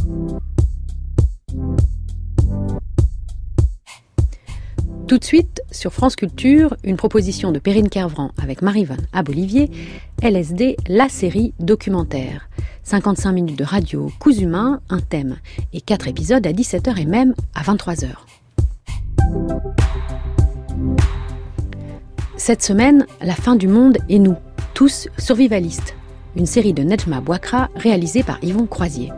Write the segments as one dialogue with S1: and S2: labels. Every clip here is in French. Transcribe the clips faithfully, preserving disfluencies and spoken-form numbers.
S1: Tout de suite, sur France Culture, une proposition de Perrine Kervran avec Marie-Vonne Abolivier, L S D, la série documentaire. cinquante-cinq minutes de radio, coups humains, un thème et quatre épisodes à dix-sept heures et même à vingt-trois heures. Cette semaine, la fin du monde et nous, tous survivalistes. Une série de Nedjma Bouakra réalisée par Yvon Croisier.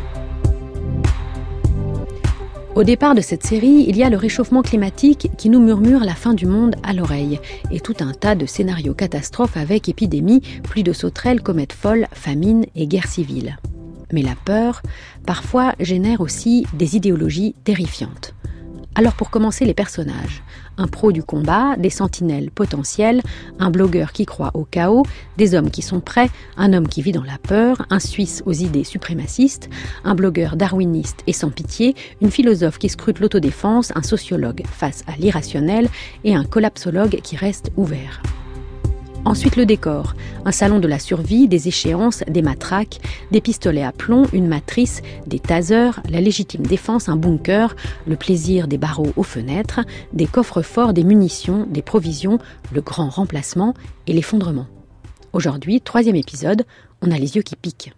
S1: Au départ de cette série, il y a le réchauffement climatique qui nous murmure la fin du monde à l'oreille et tout un tas de scénarios catastrophes avec épidémies, pluies de sauterelles, comètes folles, famines et guerres civiles. Mais la peur, parfois, génère aussi des idéologies terrifiantes. Alors pour commencer, les personnages. Un pro du combat, des sentinelles potentielles, un blogueur qui croit au chaos, des hommes qui sont prêts, un homme qui vit dans la peur, un Suisse aux idées suprémacistes, un blogueur darwiniste et sans pitié, une philosophe qui scrute l'autodéfense, un sociologue face à l'irrationnel et un collapsologue qui reste ouvert. Ensuite le décor, un salon de la survie, des échéances, des matraques, des pistolets à plomb, une matrice, des tasers, la légitime défense, un bunker, le plaisir des barreaux aux fenêtres, des coffres-forts, des munitions, des provisions, le grand remplacement et l'effondrement. Aujourd'hui, troisième épisode, on a les yeux qui piquent.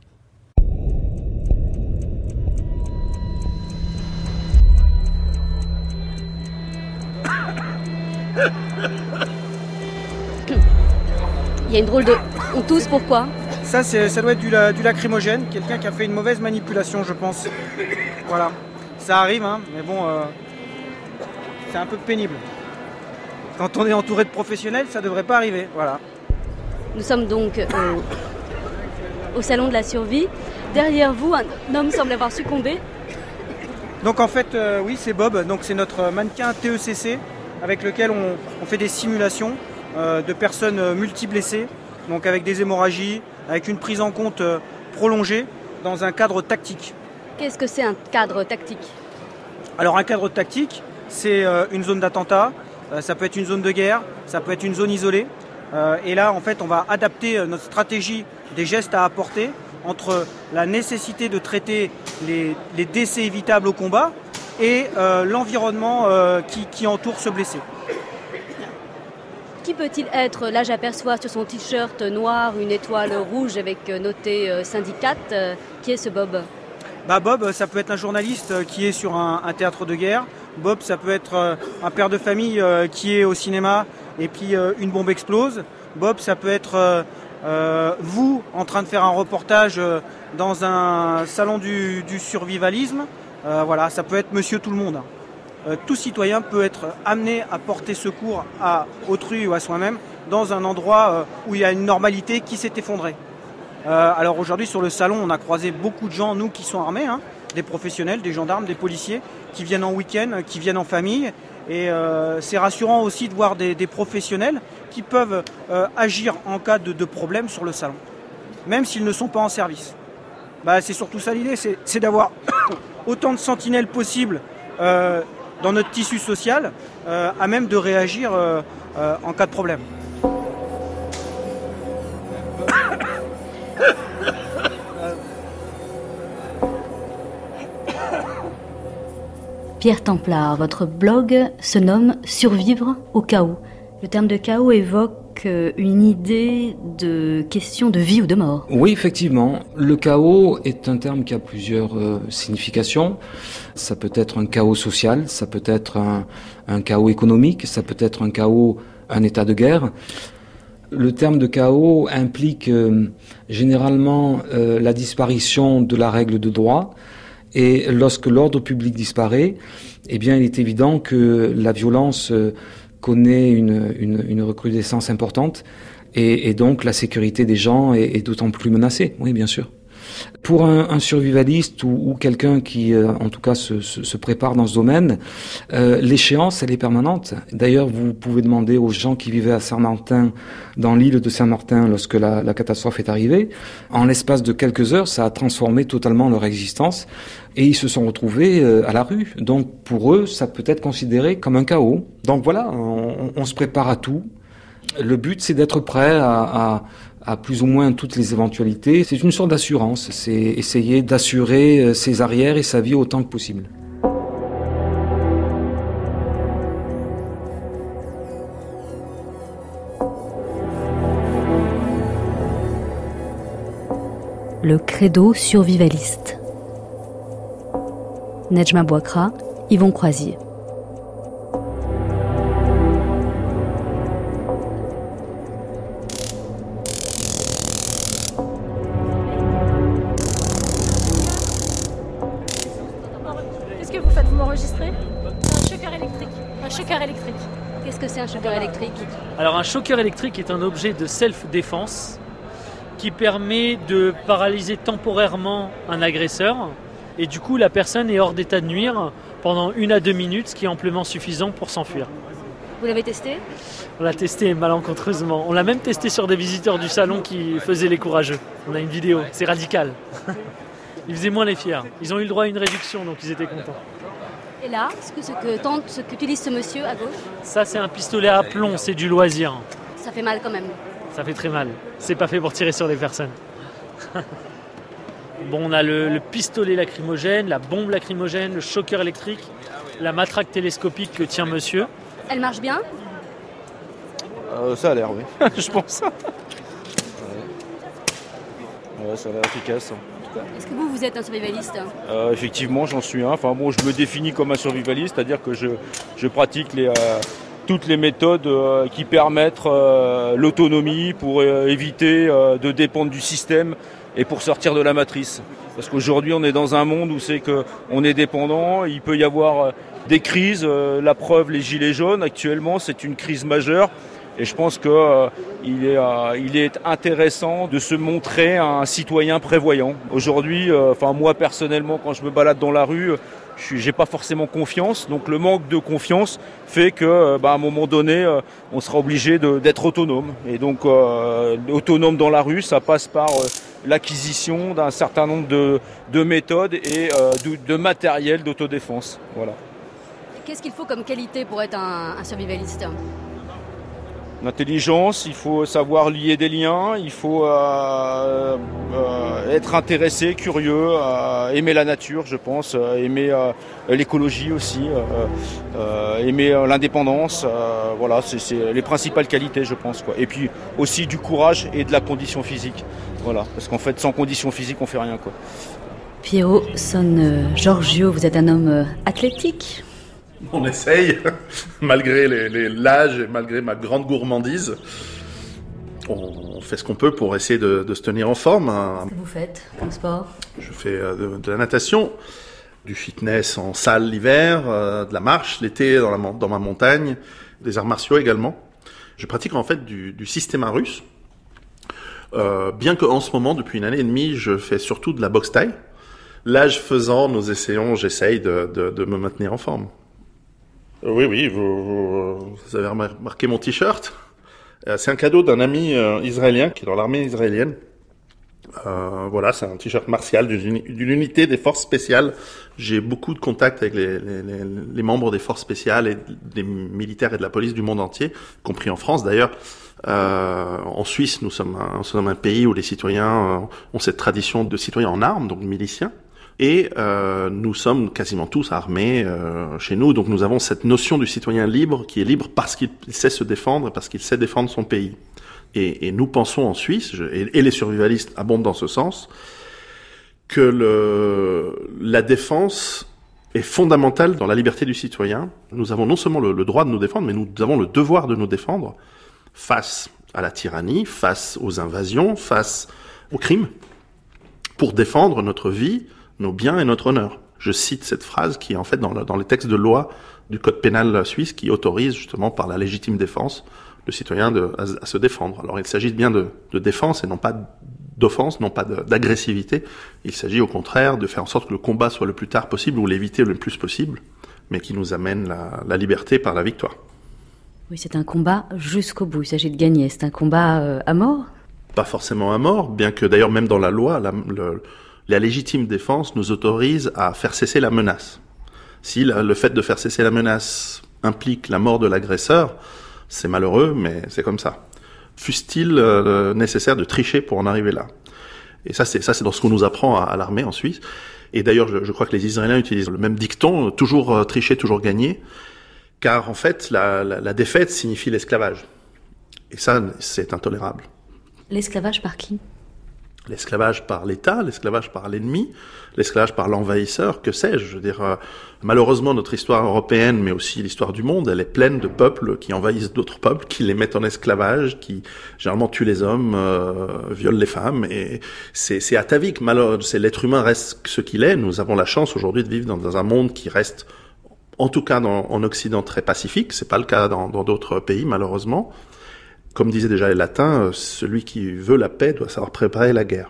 S2: Il y a une drôle de... On tousse, pourquoi ?
S3: Ça, c'est, ça doit être du, du lacrymogène, quelqu'un qui a fait une mauvaise manipulation, je pense. Voilà, ça arrive, hein, mais bon, euh, c'est un peu pénible. Quand on est entouré de professionnels, ça devrait pas arriver, voilà.
S2: Nous sommes donc euh, au salon de la survie. Derrière vous, un homme semble avoir succombé.
S3: Donc en fait, euh, oui, c'est Bob, donc c'est notre mannequin T E C C avec lequel on, on fait des simulations de personnes multi-blessées, donc avec des hémorragies, avec une prise en compte prolongée dans un cadre tactique.
S2: Qu'est-ce que c'est un cadre tactique ?
S3: Alors un cadre tactique, c'est une zone d'attentat, ça peut être une zone de guerre, ça peut être une zone isolée. Et là, en fait, on va adapter notre stratégie des gestes à apporter entre la nécessité de traiter les, les décès évitables au combat et euh, l'environnement euh, qui, qui entoure ce blessé.
S2: Qui peut-il être ? Là, j'aperçois sur son t-shirt noir une étoile rouge avec noté euh, syndicate. Euh, qui est ce Bob ?
S3: Bah Bob, ça peut être un journaliste qui est sur un, un théâtre de guerre. Bob, ça peut être euh, un père de famille euh, qui est au cinéma et puis euh, une bombe explose. Bob, ça peut être euh, euh, vous en train de faire un reportage euh, dans un salon du, du survivalisme. Euh, voilà, ça peut être Monsieur Tout le Monde. Euh, tout citoyen peut être amené à porter secours à autrui ou à soi-même dans un endroit euh, où il y a une normalité qui s'est effondrée. Euh, alors aujourd'hui sur le salon, on a croisé beaucoup de gens, nous qui sont armés, hein, des professionnels, des gendarmes, des policiers, qui viennent en week-end, qui viennent en famille. Et euh, c'est rassurant aussi de voir des, des professionnels qui peuvent euh, agir en cas de, de problème sur le salon, même s'ils ne sont pas en service. Bah, c'est surtout ça l'idée, c'est, c'est d'avoir autant de sentinelles possibles euh, dans notre tissu social, euh, à même de réagir euh, euh, en cas de problème.
S2: Pierre Templard, votre blog se nomme « Survivre au chaos ». Le terme de chaos évoque une idée de question de vie ou de mort.
S4: Oui, effectivement. Le chaos est un terme qui a plusieurs euh, significations. Ça peut être un chaos social, ça peut être un, un chaos économique, ça peut être un chaos, un état de guerre. Le terme de chaos implique euh, généralement euh, la disparition de la règle de droit. Et lorsque l'ordre public disparaît, eh bien, il est évident que la violence euh, connaît une, une, une recrudescence importante et, et donc la sécurité des gens est, est d'autant plus menacée. Oui, bien sûr. Pour un, un survivaliste ou, ou quelqu'un qui, euh, en tout cas, se, se, se prépare dans ce domaine, euh, l'échéance, elle est permanente. D'ailleurs, vous pouvez demander aux gens qui vivaient à Saint-Martin, dans l'île de Saint-Martin, lorsque la, la catastrophe est arrivée, en l'espace de quelques heures, ça a transformé totalement leur existence et ils se sont retrouvés euh, à la rue. Donc, pour eux, ça peut être considéré comme un chaos. Donc voilà, on, on se prépare à tout. Le but, c'est d'être prêt à... à à plus ou moins toutes les éventualités. C'est une sorte d'assurance, c'est essayer d'assurer ses arrières et sa vie autant que possible.
S2: Le credo survivaliste. Nejma Bouakra, Yvon Croisier.
S5: Qu'est-ce que vous faites? Vous m'enregistrez? Un choqueur électrique. Un choqueur électrique.
S2: Qu'est-ce que c'est un choqueur électrique?
S6: Alors un choqueur électrique est un objet de self-défense qui permet de paralyser temporairement un agresseur et du coup la personne est hors d'état de nuire pendant une à deux minutes, ce qui est amplement suffisant pour s'enfuir.
S2: Vous l'avez testé?
S6: On l'a testé malencontreusement. On l'a même testé sur des visiteurs du salon qui faisaient les courageux. On a une vidéo, c'est radical. Ils faisaient moins les fiers. Ils ont eu le droit à une réduction, donc ils étaient contents.
S2: Et là, ce que, ce que tente, ce qu'utilise ce monsieur à gauche?
S6: Ça c'est un pistolet à plomb, c'est du loisir.
S2: Ça fait mal quand même.
S6: Ça fait très mal. C'est pas fait pour tirer sur les personnes. Bon, on a le, le pistolet lacrymogène, la bombe lacrymogène, le choqueur électrique, la matraque télescopique que tient monsieur.
S2: Elle marche bien?
S7: euh, Ça a l'air, oui. Je pense. Ouais. Ouais, ça a l'air efficace.
S2: Est-ce que vous, vous êtes un survivaliste?
S7: euh, Effectivement, j'en suis un. Enfin bon, je me définis comme un survivaliste, c'est-à-dire que je, je pratique les... Euh, toutes les méthodes euh, qui permettent euh, l'autonomie pour euh, éviter euh, de dépendre du système et pour sortir de la matrice. Parce qu'aujourd'hui, on est dans un monde où c'est qu'on est dépendant, il peut y avoir euh, des crises, euh, la preuve, les gilets jaunes, actuellement, c'est une crise majeure. Et je pense qu'il euh, est, euh, il est intéressant de se montrer un citoyen prévoyant. Aujourd'hui, euh, enfin moi personnellement, quand je me balade dans la rue, je n'ai pas forcément confiance. Donc le manque de confiance fait que, euh, bah, à un moment donné, euh, on sera obligé de, d'être autonome. Et donc euh, autonome dans la rue, ça passe par euh, l'acquisition d'un certain nombre de, de méthodes et euh, de, de matériel d'autodéfense. Voilà.
S2: Qu'est-ce qu'il faut comme qualité pour être un, un survivaliste?
S7: L'intelligence, il faut savoir lier des liens, il faut euh, euh, être intéressé, curieux, euh, aimer la nature, je pense, euh, aimer euh, l'écologie aussi, euh, euh, aimer euh, l'indépendance. Euh, voilà, c'est, c'est les principales qualités, je pense, quoi. Et puis aussi du courage et de la condition physique. Voilà, parce qu'en fait, sans condition physique, on fait rien, quoi.
S2: Piero Son Giorgio, vous êtes un homme euh, athlétique?
S8: On essaye, malgré les, les, l'âge et malgré ma grande gourmandise. On fait ce qu'on peut pour essayer de, de se tenir en forme.
S2: Qu'est-ce que vous faites comme sport?
S8: Je fais de, de la natation, du fitness en salle l'hiver, euh, de la marche l'été dans, la, dans ma montagne, des arts martiaux également. Je pratique en fait du, du systéma russe, euh, bien qu'en ce moment, depuis une année et demie, je fais surtout de la boxe thaï. L'âge faisant, nous essayons, j'essaye de, de, de me maintenir en forme. Oui, oui, vous, vous, vous avez remarqué mon t-shirt. C'est un cadeau d'un ami euh, israélien qui est dans l'armée israélienne. Euh, voilà, c'est un t-shirt martial d'une, d'une unité des forces spéciales. J'ai beaucoup de contacts avec les, les, les, les membres des forces spéciales et des militaires et de la police du monde entier, y compris en France d'ailleurs. Euh, en Suisse, nous sommes, un, nous sommes un pays où les citoyens euh, ont cette tradition de citoyens en armes, donc miliciens. Et euh, nous sommes quasiment tous armés euh, chez nous, donc nous avons cette notion du citoyen libre qui est libre parce qu'il sait se défendre, parce qu'il sait défendre son pays. Et, et nous pensons en Suisse, je, et, et les survivalistes abondent dans ce sens, que le, la défense est fondamentale dans la liberté du citoyen. Nous avons non seulement le, le droit de nous défendre, mais nous avons le devoir de nous défendre face à la tyrannie, face aux invasions, face aux crimes, pour défendre notre vie, nos biens et notre honneur. Je cite cette phrase qui est en fait dans, le, dans les textes de loi du code pénal suisse qui autorise justement par la légitime défense le citoyen de, à, à se défendre. Alors il s'agit bien de, de défense et non pas d'offense, non pas de, d'agressivité. Il s'agit au contraire de faire en sorte que le combat soit le plus tard possible ou l'éviter le plus possible, mais qui nous amène la, la liberté par la victoire.
S2: Oui, c'est un combat jusqu'au bout, il s'agit de gagner. C'est un combat euh, à mort?
S8: Pas forcément à mort, bien que d'ailleurs même dans la loi, la, le, la légitime défense nous autorise à faire cesser la menace. Si la, le fait de faire cesser la menace implique la mort de l'agresseur, c'est malheureux, mais c'est comme ça. fût-il euh, nécessaire de tricher pour en arriver là. Et ça, c'est ça, c'est dans ce qu'on nous apprend à, à l'armée en Suisse. Et d'ailleurs, je, je crois que les Israéliens utilisent le même dicton, toujours euh, tricher, toujours gagner, car en fait, la, la, la défaite signifie l'esclavage. Et ça, c'est intolérable.
S2: L'esclavage par qui ?
S8: L'esclavage par l'État, l'esclavage par l'ennemi, l'esclavage par l'envahisseur, que sais-je. Je veux dire, euh, malheureusement, notre histoire européenne, mais aussi l'histoire du monde, elle est pleine de peuples qui envahissent d'autres peuples, qui les mettent en esclavage, qui généralement tuent les hommes, euh, violent les femmes. Et c'est, c'est atavique. Malheureusement, c'est l'être humain reste ce qu'il est. Nous avons la chance aujourd'hui de vivre dans, dans un monde qui reste, en tout cas dans, en Occident, très pacifique. C'est pas le cas dans, dans d'autres pays, malheureusement. Comme disaient déjà les Latins, celui qui veut la paix doit savoir préparer la guerre.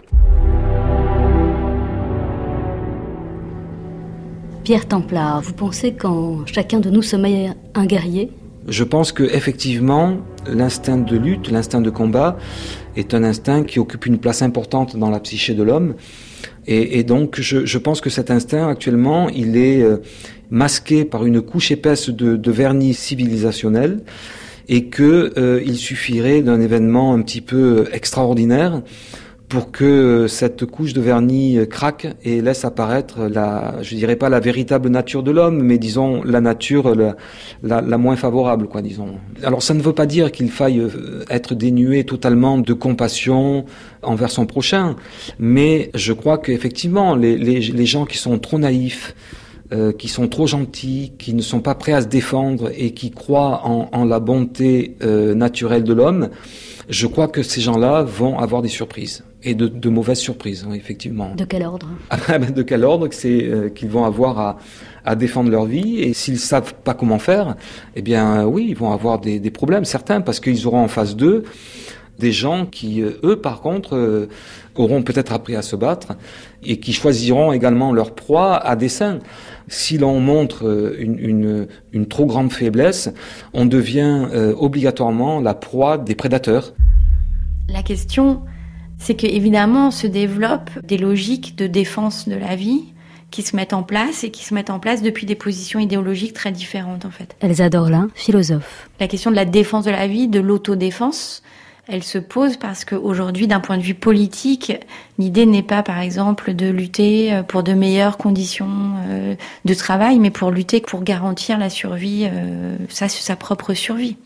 S2: Pierre Templar, vous pensez qu'en chacun de nous sommeille un guerrier ?
S4: Je pense que effectivement, l'instinct de lutte, l'instinct de combat, est un instinct qui occupe une place importante dans la psyché de l'homme. Et, et donc, je, je pense que cet instinct, actuellement, il est euh, masqué par une couche épaisse de, de vernis civilisationnel. Et que euh, il suffirait d'un événement un petit peu extraordinaire pour que cette couche de vernis craque et laisse apparaître la, je dirais pas la véritable nature de l'homme, mais disons la nature la, la, la moins favorable, quoi, disons. Alors ça ne veut pas dire qu'il faille être dénué totalement de compassion envers son prochain, mais je crois qu'effectivement les, les, les gens qui sont trop naïfs, Euh, qui sont trop gentils, qui ne sont pas prêts à se défendre et qui croient en, en la bonté euh, naturelle de l'homme, je crois que ces gens-là vont avoir des surprises. Et de, de mauvaises surprises, oui, effectivement.
S2: De quel ordre ?
S4: De quel ordre ? C'est euh, qu'ils vont avoir à, à défendre leur vie. Et s'ils savent pas comment faire, eh bien oui, ils vont avoir des, des problèmes, certains, parce qu'ils auront en face d'eux des gens qui, eux, par contre, euh, auront peut-être appris à se battre et qui choisiront également leur proie à dessein. Si l'on montre une, une, une trop grande faiblesse, on devient euh, obligatoirement la proie des prédateurs.
S9: La question, c'est que évidemment se développent des logiques de défense de la vie qui se mettent en place et qui se mettent en place depuis des positions idéologiques très différentes, en fait.
S2: Elsa Dorlin, philosophe.
S9: La question de la défense de la vie, de l'autodéfense, elle se pose parce qu'aujourd'hui, d'un point de vue politique, l'idée n'est pas, par exemple, de lutter pour de meilleures conditions de travail, mais pour lutter pour garantir la survie, ça, c'est sa propre survie.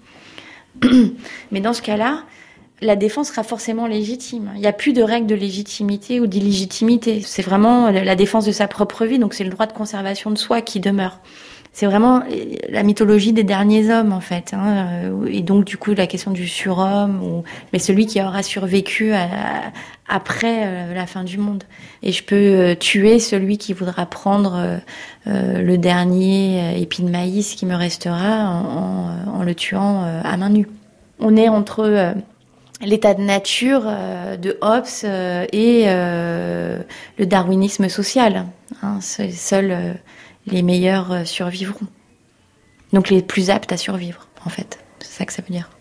S9: Mais dans ce cas-là, la défense sera forcément légitime. Il n'y a plus de règle de légitimité ou d'illégitimité. C'est vraiment la défense de sa propre vie, donc c'est le droit de conservation de soi qui demeure. C'est vraiment la mythologie des derniers hommes, en fait, hein. Et donc, du coup, la question du surhomme, ou, mais celui qui aura survécu à, à, après la fin du monde. Et je peux tuer celui qui voudra prendre euh, le dernier épi de maïs qui me restera en, en, en le tuant euh, à main nue. On est entre euh, l'état de nature euh, de Hobbes euh, et euh, le darwinisme social, hein. C'est seul... Euh, les meilleurs survivront. Donc les plus aptes à survivre, en fait. C'est ça que ça veut dire.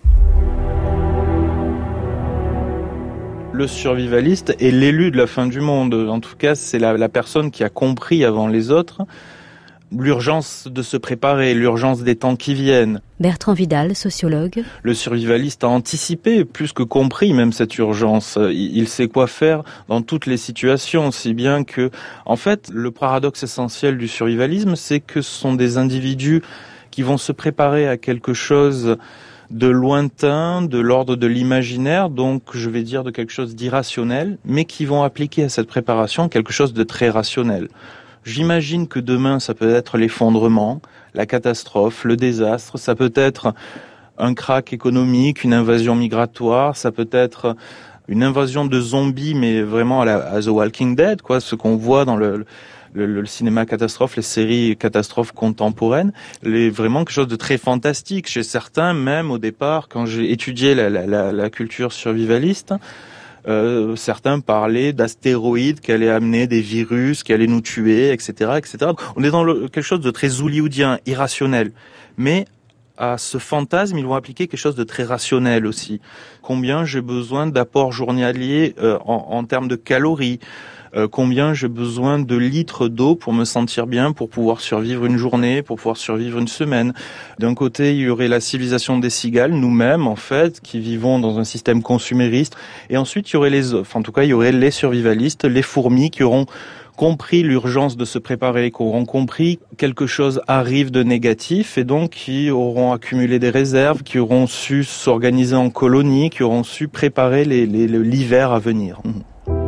S10: Le survivaliste est l'élu de la fin du monde. En tout cas, c'est la, la personne qui a compris avant les autres l'urgence de se préparer, l'urgence des temps qui viennent.
S2: Bertrand Vidal, sociologue.
S10: Le survivaliste a anticipé, plus que compris même cette urgence. Il, il sait quoi faire dans toutes les situations, si bien que, en fait, le paradoxe essentiel du survivalisme, c'est que ce sont des individus qui vont se préparer à quelque chose de lointain, de l'ordre de l'imaginaire, donc je vais dire de quelque chose d'irrationnel, mais qui vont appliquer à cette préparation quelque chose de très rationnel. J'imagine que demain, ça peut être l'effondrement, la catastrophe, le désastre, ça peut être un krach économique, une invasion migratoire, ça peut être une invasion de zombies, mais vraiment à, la, à The Walking Dead, quoi, ce qu'on voit dans le, le, le cinéma catastrophe, les séries catastrophes contemporaines, les, vraiment quelque chose de très fantastique. Chez certains, même au départ, quand j'ai étudié la, la, la, la culture survivaliste, Euh, certains parlaient d'astéroïdes qui allaient amener des virus, qui allaient nous tuer, et cetera, et cetera. On est dans le, quelque chose de très hollywoodien, irrationnel. Mais à ce fantasme, ils vont appliquer quelque chose de très rationnel aussi. Combien j'ai besoin d'apports journaliers euh, en, en termes de calories, euh, combien j'ai besoin de litres d'eau pour me sentir bien, pour pouvoir survivre une journée, pour pouvoir survivre une semaine. D'un côté, il y aurait la civilisation des cigales, nous-mêmes en fait, qui vivons dans un système consumériste. Et ensuite, il y aurait les, enfin, en tout cas, il y aurait les survivalistes, les fourmis qui auront compris l'urgence de se préparer, qui auront compris quelque chose arrive de négatif et donc qui auront accumulé des réserves, qui auront su s'organiser en colonies, qui auront su préparer les, les, l'hiver à venir. Mmh.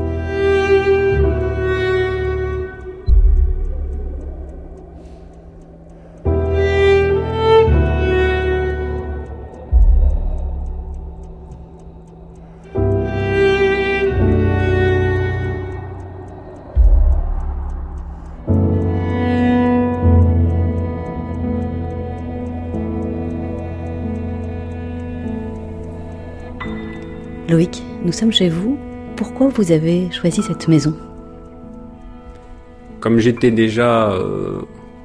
S2: Loïc, nous sommes chez vous. Pourquoi vous avez choisi cette maison ?
S11: Comme j'étais déjà euh,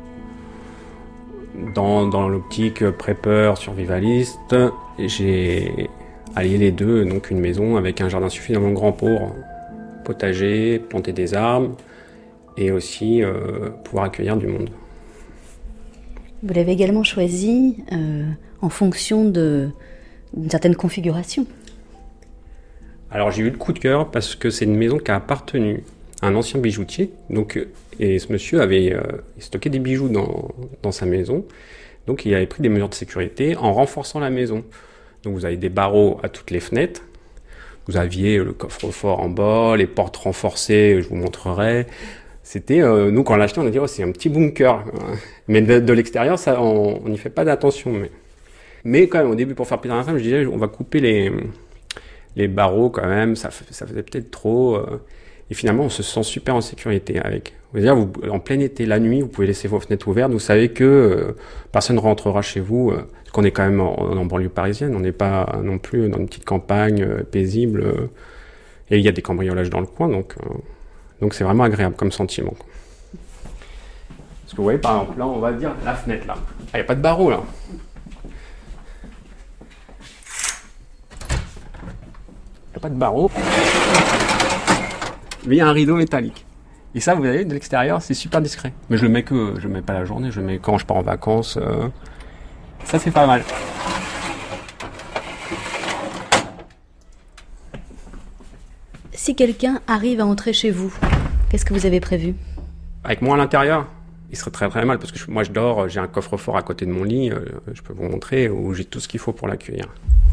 S11: dans, dans l'optique prépeur, survivaliste, j'ai allié les deux, donc une maison avec un jardin suffisamment grand pour potager, planter des arbres et aussi euh, pouvoir accueillir du monde.
S2: Vous l'avez également choisi euh, en fonction de, d'une certaine configuration.
S11: Alors j'ai eu le coup de cœur parce que c'est une maison qui a appartenu à un ancien bijoutier. Donc, et ce monsieur avait euh, stocké des bijoux dans, dans sa maison. Donc il avait pris des mesures de sécurité en renforçant la maison. Donc vous avez des barreaux à toutes les fenêtres. Vous aviez le coffre-fort en bas, les portes renforcées, je vous montrerai. C'était, euh, nous quand on l'a acheté, on a dit oh, c'est un petit bunker. Mais de, de l'extérieur, ça, on n'y fait pas d'attention. Mais, mais quand même, au début, pour faire plaisir à la femme, je disais on va couper les... les barreaux quand même, ça, ça faisait peut-être trop. Euh, et finalement, on se sent super en sécurité avec. Vous dire, vous, en plein été, la nuit, vous pouvez laisser vos fenêtres ouvertes. Vous savez que euh, personne ne rentrera chez vous. Euh, parce qu'on est quand même en, en banlieue parisienne. On n'est pas non plus dans une petite campagne euh, paisible. Euh, et il y a des cambriolages dans le coin. Donc, euh, donc c'est vraiment agréable comme sentiment. Parce que vous voyez, par exemple, là, on va dire la fenêtre, là. Il n'y a pas de barreaux, là. Il n'y a pas de barreaux, mais il y a un rideau métallique. Et ça, vous voyez, de l'extérieur, c'est super discret. Mais je le mets que, je le mets pas la journée, je le mets quand je pars en vacances. Euh, ça, c'est pas mal.
S2: Si quelqu'un arrive à entrer chez vous, qu'est-ce que vous avez prévu ?
S11: Avec moi à l'intérieur, il serait très très mal parce que je, moi je dors, j'ai un coffre-fort à côté de mon lit, euh, je peux vous montrer, où j'ai tout ce qu'il faut pour l'accueillir.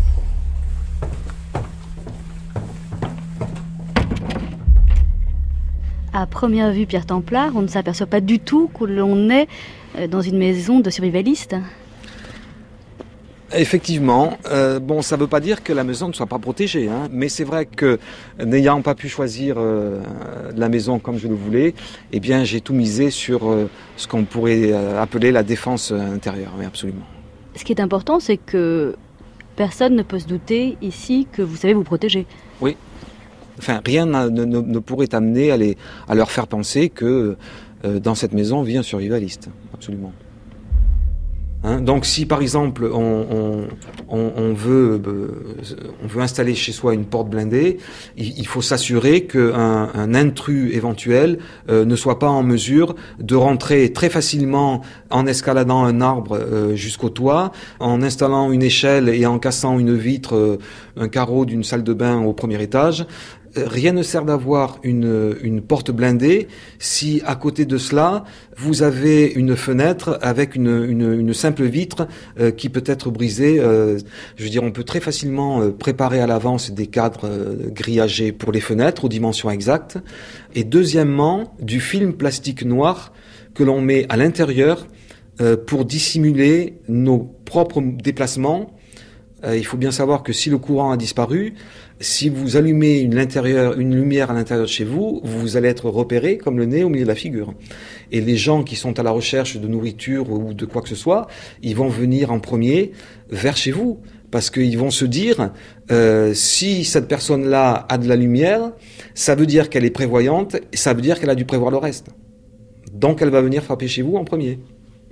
S2: À première vue, Pierre Templard, on ne s'aperçoit pas du tout que l'on est dans une maison de survivalistes.
S4: Effectivement, euh, bon, ça ne veut pas dire que la maison ne soit pas protégée, hein, mais c'est vrai que n'ayant pas pu choisir euh, la maison comme je le voulais, eh bien, j'ai tout misé sur euh, ce qu'on pourrait euh, appeler la défense intérieure, oui, absolument.
S2: Ce qui est important, c'est que personne ne peut se douter ici que vous savez vous protéger.
S4: Oui. Enfin, rien ne, ne, ne pourrait amener à, les, à leur faire penser que euh, dans cette maison vit un survivaliste, absolument. Hein, donc si par exemple on, on, on, on, veut, euh, on veut installer chez soi une porte blindée, il, il faut s'assurer qu'un un intrus éventuel euh, ne soit pas en mesure de rentrer très facilement en escaladant un arbre euh, jusqu'au toit, en installant une échelle et en cassant une vitre, euh, un carreau d'une salle de bain au premier étage. Rien ne sert d'avoir une, une porte blindée si à côté de cela vous avez une fenêtre avec une, une, une simple vitre euh, qui peut être brisée. Euh, je veux dire, on peut très facilement euh, préparer à l'avance des cadres euh, grillagés pour les fenêtres aux dimensions exactes. Et deuxièmement, du film plastique noir que l'on met à l'intérieur euh, pour dissimuler nos propres déplacements. Euh, il faut bien savoir que si le courant a disparu, si vous allumez une, l'intérieur, une lumière à l'intérieur de chez vous, vous allez être repéré comme le nez au milieu de la figure. Et les gens qui sont à la recherche de nourriture ou de quoi que ce soit, ils vont venir en premier vers chez vous. Parce qu'ils vont se dire, euh, si cette personne-là a de la lumière, ça veut dire qu'elle est prévoyante, ça veut dire qu'elle a dû prévoir le reste. Donc elle va venir frapper chez vous en premier.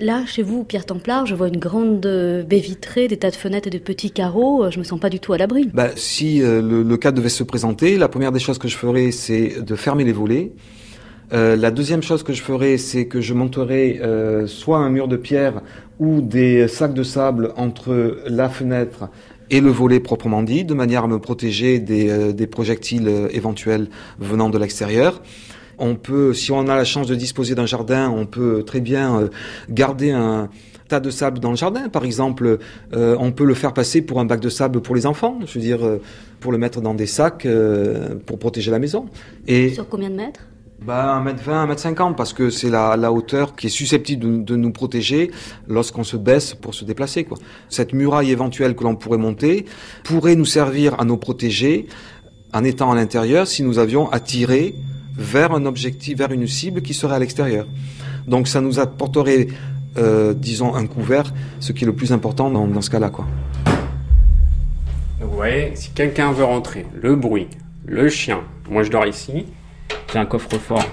S2: Là, chez vous, Pierre Templard, je vois une grande baie vitrée, des tas de fenêtres et de petits carreaux. Je me sens pas du tout à l'abri.
S4: Bah, si euh, le, le cas devait se présenter, la première des choses que je ferais, c'est de fermer les volets. Euh, la deuxième chose que je ferais, c'est que je monterais euh, soit un mur de pierre ou des sacs de sable entre la fenêtre et le volet proprement dit, de manière à me protéger des, euh, des projectiles euh, éventuels venant de l'extérieur. On peut, si on a la chance de disposer d'un jardin, on peut très bien euh, garder un tas de sable dans le jardin. Par exemple, euh, on peut le faire passer pour un bac de sable pour les enfants, je veux dire, euh, pour le mettre dans des sacs euh, pour protéger la maison. Et
S2: sur combien de mètres ?
S4: Bah, un mètre vingt, un mètre cinquante, parce que c'est la, la hauteur qui est susceptible de, de nous protéger lorsqu'on se baisse pour se déplacer, quoi. Cette muraille éventuelle que l'on pourrait monter pourrait nous servir à nous protéger en étant à l'intérieur si nous avions à tirer vers un objectif, vers une cible qui serait à l'extérieur. Donc ça nous apporterait, euh, disons, un couvert, ce qui est le plus important dans, dans ce cas-là, quoi.
S11: Donc vous voyez, si quelqu'un veut rentrer, le bruit, le chien, moi je dors ici, j'ai un coffre-fort.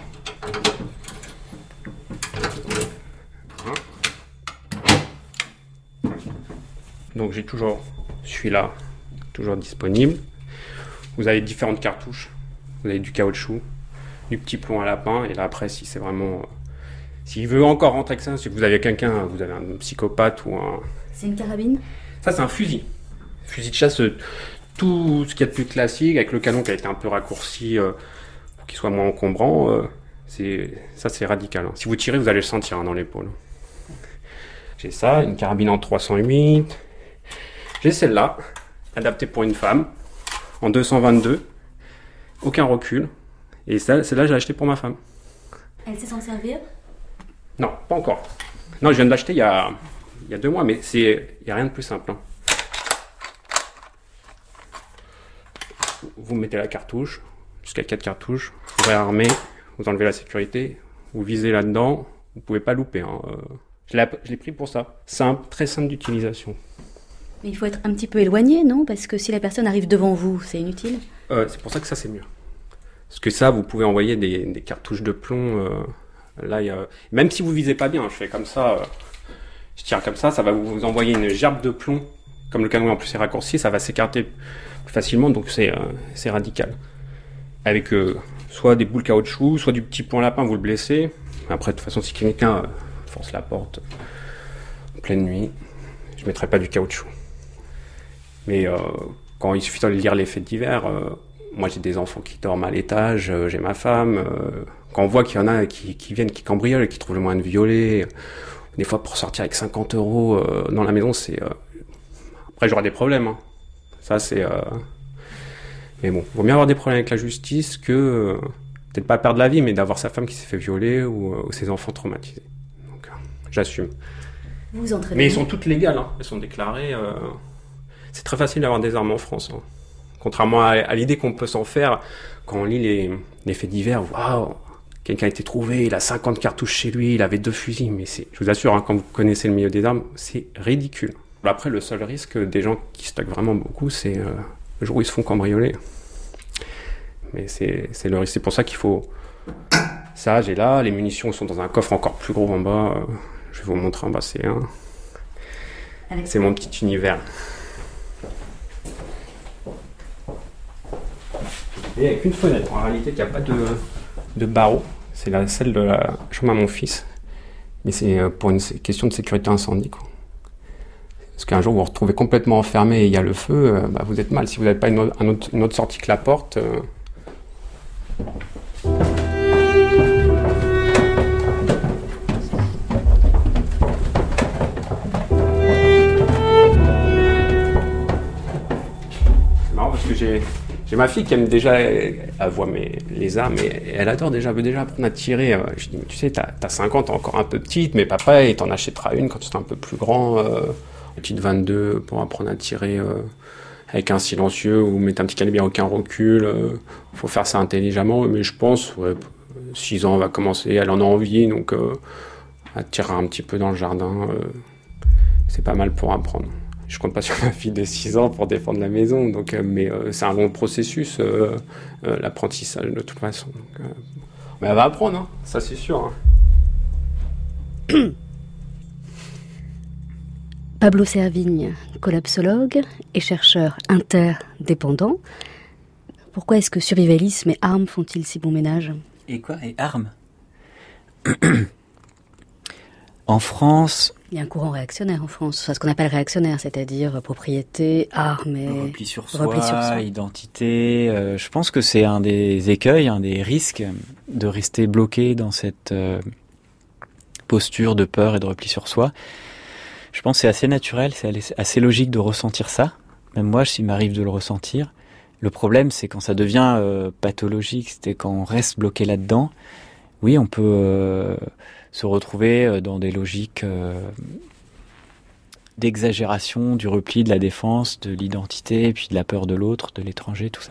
S11: Donc j'ai toujours celui-là, toujours disponible. Vous avez différentes cartouches, vous avez du caoutchouc, du petit plomb à lapin, et là après si c'est vraiment... S'il veut encore rentrer avec ça, si vous avez quelqu'un, vous avez un psychopathe ou un...
S2: C'est une carabine ?
S11: Ça c'est un fusil. Fusil de chasse, tout ce qu'il y a de plus classique, avec le canon qui a été un peu raccourci euh, pour qu'il soit moins encombrant, euh, c'est... ça c'est radical. Hein. Si vous tirez, vous allez le sentir hein, dans l'épaule. J'ai ça, une carabine en trois cent huit. J'ai celle-là, adaptée pour une femme, en deux cent vingt-deux. Aucun recul. Et ça, celle-là, j'ai acheté pour ma femme.
S2: Elle sait s'en servir ?
S11: Non, pas encore. Non, je viens de l'acheter il y a, il y a deux mois, mais c'est, il n'y a rien de plus simple. Hein. Vous mettez la cartouche, jusqu'à quatre cartouches, vous réarmez, vous enlevez la sécurité, vous visez là-dedans, vous ne pouvez pas louper. Hein. Je l'ai, je l'ai pris pour ça. Simple, très simple d'utilisation.
S2: Mais il faut être un petit peu éloigné, non ? Parce que si la personne arrive devant vous, c'est inutile.
S11: Euh, c'est pour ça que ça, c'est mieux. Parce que ça, vous pouvez envoyer des, des cartouches de plomb. Euh, là, y a... Même si vous visez pas bien, je fais comme ça, euh, je tire comme ça, ça va vous envoyer une gerbe de plomb. Comme le canon en plus est raccourci, ça va s'écarter plus facilement, donc c'est, euh, c'est radical. Avec euh, soit des boules caoutchouc, soit du petit plomb lapin, vous le blessez. Après, de toute façon, si quelqu'un euh, force la porte en pleine nuit, je mettrai pas du caoutchouc. Mais euh, quand il suffit de lire les faits divers, euh, moi j'ai des enfants qui dorment à l'étage, euh, j'ai ma femme. Euh, quand on voit qu'il y en a qui, qui viennent, qui cambriolent et qui trouvent le moyen de violer, des fois pour sortir avec cinquante euros euh, dans la maison, c'est... Euh... Après j'aurai des problèmes. Hein. Ça c'est... Euh... Mais bon, il vaut mieux avoir des problèmes avec la justice que... Euh, peut-être pas perdre la vie, mais d'avoir sa femme qui s'est fait violer ou, euh, ou ses enfants traumatisés. Donc euh, j'assume.
S2: Vous vous entraînez.
S11: Mais ils sont toutes légales, hein. Elles sont déclarées... Euh... C'est très facile d'avoir des armes en France. Hein. Contrairement à, à l'idée qu'on peut s'en faire quand on lit les, les faits divers. Waouh, quelqu'un a été trouvé, il a cinquante cartouches chez lui, il avait deux fusils. Mais c'est, je vous assure, hein, quand vous connaissez le milieu des armes, c'est ridicule. Après, le seul risque des gens qui stockent vraiment beaucoup, c'est euh, le jour où ils se font cambrioler. Mais c'est, c'est le risque. C'est pour ça qu'il faut... Ça, j'ai là. Les munitions sont dans un coffre encore plus gros en bas. Euh, je vais vous montrer en bas. C'est, un... c'est mon petit univers. Et avec une fenêtre, en réalité, il n'y a pas de, de barreaux. C'est la, celle de la chambre à mon fils. Mais c'est pour une question de sécurité incendie, quoi. Parce qu'un jour, vous vous retrouvez complètement enfermé et il y a le feu, euh, bah, vous êtes mal. Si vous n'avez pas une autre, un autre, une autre sortie que la porte... Euh... C'est marrant parce que j'ai... J'ai ma fille qui aime déjà, elle voit mes, les armes et elle adore déjà, elle veut déjà apprendre à tirer. Je dis, mais tu sais, t'as, t'as cinq ans, t'es encore un peu petite, mais papa, il t'en achètera une quand tu seras un peu plus grand. Euh, petite vingt-deux pour apprendre à tirer euh, avec un silencieux ou mettre un petit calibre, aucun recul. Euh, faut faire ça intelligemment, mais je pense, ouais, six ans, on va commencer, elle en a envie, donc euh, elle tirera un petit peu dans le jardin. Euh, c'est pas mal pour apprendre. Je compte pas sur ma fille de six ans pour défendre la maison, donc, euh, mais euh, c'est un long processus, euh, euh, l'apprentissage de toute façon. Donc, euh, mais elle va apprendre, hein, ça c'est sûr. Hein.
S2: Pablo Servigne, collapsologue et chercheur interdépendant. Pourquoi est-ce que survivalisme et armes font-ils si bon ménage ?
S12: Et quoi ? Et armes ? En France...
S2: Il y a un courant réactionnaire en France, enfin, ce qu'on appelle réactionnaire, c'est-à-dire propriété, armes et...
S12: Repli sur soi,
S2: repli sur soi.
S12: Identité. Euh, je pense que c'est un des écueils, un des risques de rester bloqué dans cette euh, posture de peur et de repli sur soi. Je pense que c'est assez naturel, c'est assez logique de ressentir ça. Même moi, s'il m'arrive de le ressentir. Le problème, c'est quand ça devient euh, pathologique, c'est quand on reste bloqué là-dedans. Oui, on peut... Euh, se retrouver dans des logiques euh, d'exagération, du repli, de la défense, de l'identité, et puis de la peur de l'autre, de l'étranger, tout ça.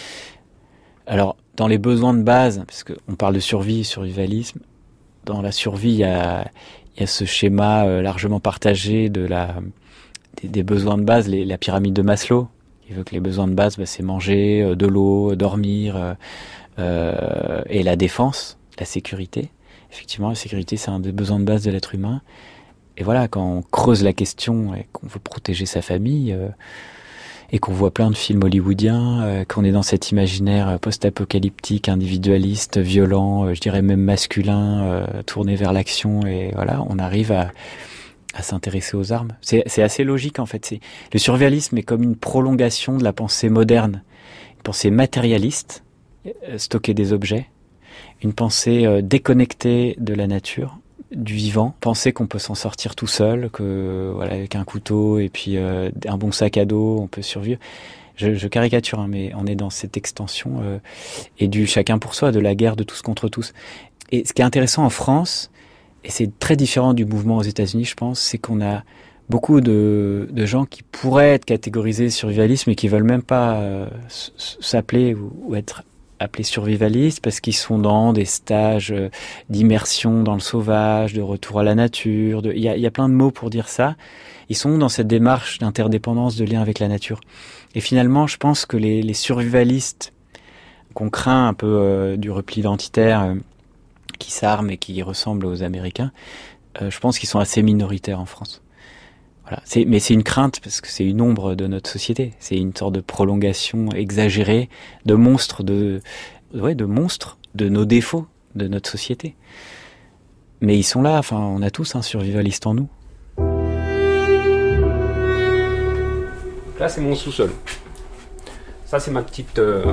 S12: Alors, dans les besoins de base, parce qu'on parle de survie, survivalisme, dans la survie, il y a, il y a ce schéma euh, largement partagé de la, des, des besoins de base, les, la pyramide de Maslow. Il veut que les besoins de base, bah, c'est manger, euh, de l'eau, dormir, euh, euh, et la défense, la sécurité. Effectivement, la sécurité, c'est un des besoins de base de l'être humain. Et voilà, quand on creuse la question et qu'on veut protéger sa famille, euh, et qu'on voit plein de films hollywoodiens, euh, qu'on est dans cet imaginaire post-apocalyptique, individualiste, violent, euh, je dirais même masculin, euh, tourné vers l'action, et voilà, on arrive à, à s'intéresser aux armes. C'est, c'est assez logique, en fait. C'est, le survivalisme est comme une prolongation de la pensée moderne, une pensée matérialiste, euh, stocker des objets, une pensée euh, déconnectée de la nature, du vivant, penser qu'on peut s'en sortir tout seul, que voilà, avec un couteau et puis euh, un bon sac à dos, on peut survivre. Je, je caricature, hein, mais on est dans cette extension euh, et du chacun pour soi, de la guerre de tous contre tous. Et ce qui est intéressant en France, et c'est très différent du mouvement aux États-Unis, je pense, c'est qu'on a beaucoup de, de gens qui pourraient être catégorisés survivalisme et qui veulent même pas euh, s'appeler ou, ou être appelés survivalistes parce qu'ils sont dans des stages d'immersion dans le sauvage, de retour à la nature. De... Il y a, il y a plein de mots pour dire ça. Ils sont dans cette démarche d'interdépendance, de lien avec la nature. Et finalement, je pense que les, les survivalistes qu'on craint un peu euh, du repli identitaire euh, qui s'arment et qui ressemblent aux Américains, euh, je pense qu'ils sont assez minoritaires en France. Voilà. C'est, mais c'est une crainte parce que c'est une ombre de notre société. C'est une sorte de prolongation exagérée de monstres, de, ouais, de monstres, de nos défauts de notre société. Mais ils sont là. Enfin, on a tous un survivaliste en nous.
S11: Là, c'est mon sous-sol. Ça, c'est ma petite euh,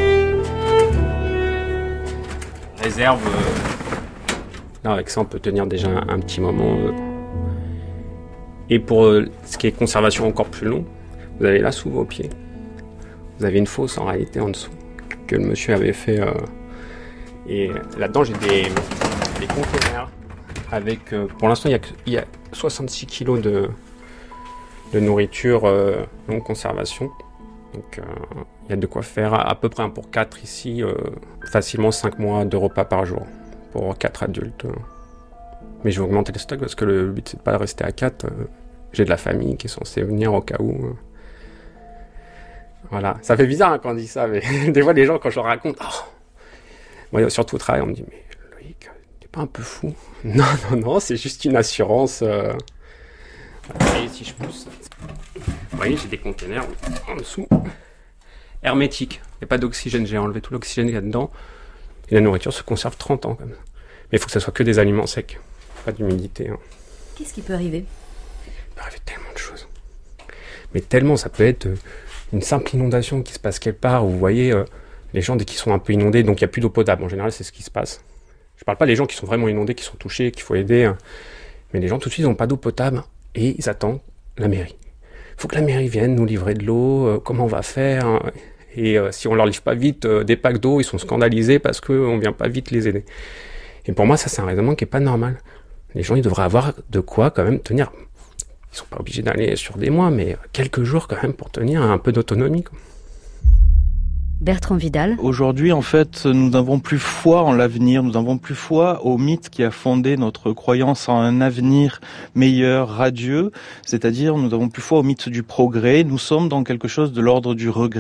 S11: réserve. Euh... Là, avec ça, on peut tenir déjà un, un petit moment. Euh... Et pour euh, ce qui est conservation encore plus long, vous avez là sous vos pieds, vous avez une fosse en réalité en dessous que le monsieur avait fait. Euh, et là-dedans j'ai des, des conteneurs avec, euh, pour l'instant il y a, il y a soixante-six kilos de, de nourriture euh, non conservation. Donc euh, il y a de quoi faire à, à peu près un pour quatre ici, euh, facilement cinq mois de repas par jour pour quatre adultes. Mais je vais augmenter les stocks parce que le but c'est de pas rester à quatre. J'ai de la famille qui est censée venir au cas où. Voilà, ça fait bizarre hein, quand on dit ça, mais des fois les gens quand je leur raconte, oh. Moi surtout au travail on me dit mais Loïc, t'es pas un peu fou? Non non non, c'est juste une assurance. Euh... Et si je pousse, vous voyez j'ai des containers en dessous, hermétiques. Il n'y a pas d'oxygène, j'ai enlevé tout l'oxygène qu'il y a dedans. Et la nourriture se conserve trente ans quand même. Mais il faut que ce soit que des aliments secs. Pas d'humidité. Hein.
S2: Qu'est-ce qui peut arriver?
S11: Il peut arriver tellement de choses. Mais tellement, ça peut être euh, une simple inondation qui se passe quelque part, où vous voyez euh, les gens dès qu'ils sont un peu inondés, donc il n'y a plus d'eau potable. En général, c'est ce qui se passe. Je parle pas des gens qui sont vraiment inondés, qui sont touchés, qu'il faut aider. Hein. Mais les gens tout de suite, ils n'ont pas d'eau potable et ils attendent la mairie. Il faut que la mairie vienne nous livrer de l'eau, euh, comment on va faire hein. Et euh, si on leur livre pas vite euh, des packs d'eau, ils sont scandalisés parce qu'on ne vient pas vite les aider. Et pour moi, ça, c'est un raisonnement qui n'est pas normal. Les gens, ils devraient avoir de quoi quand même tenir. Ils ne sont pas obligés d'aller sur des mois, mais quelques jours quand même pour tenir un peu d'autonomie. Quoi.
S2: Bertrand Vidal.
S10: Aujourd'hui, en fait, nous n'avons plus foi en l'avenir, nous n'avons plus foi au mythe qui a fondé notre croyance en un avenir meilleur, radieux, c'est-à-dire nous n'avons plus foi au mythe du progrès, nous sommes dans quelque chose de l'ordre du regret.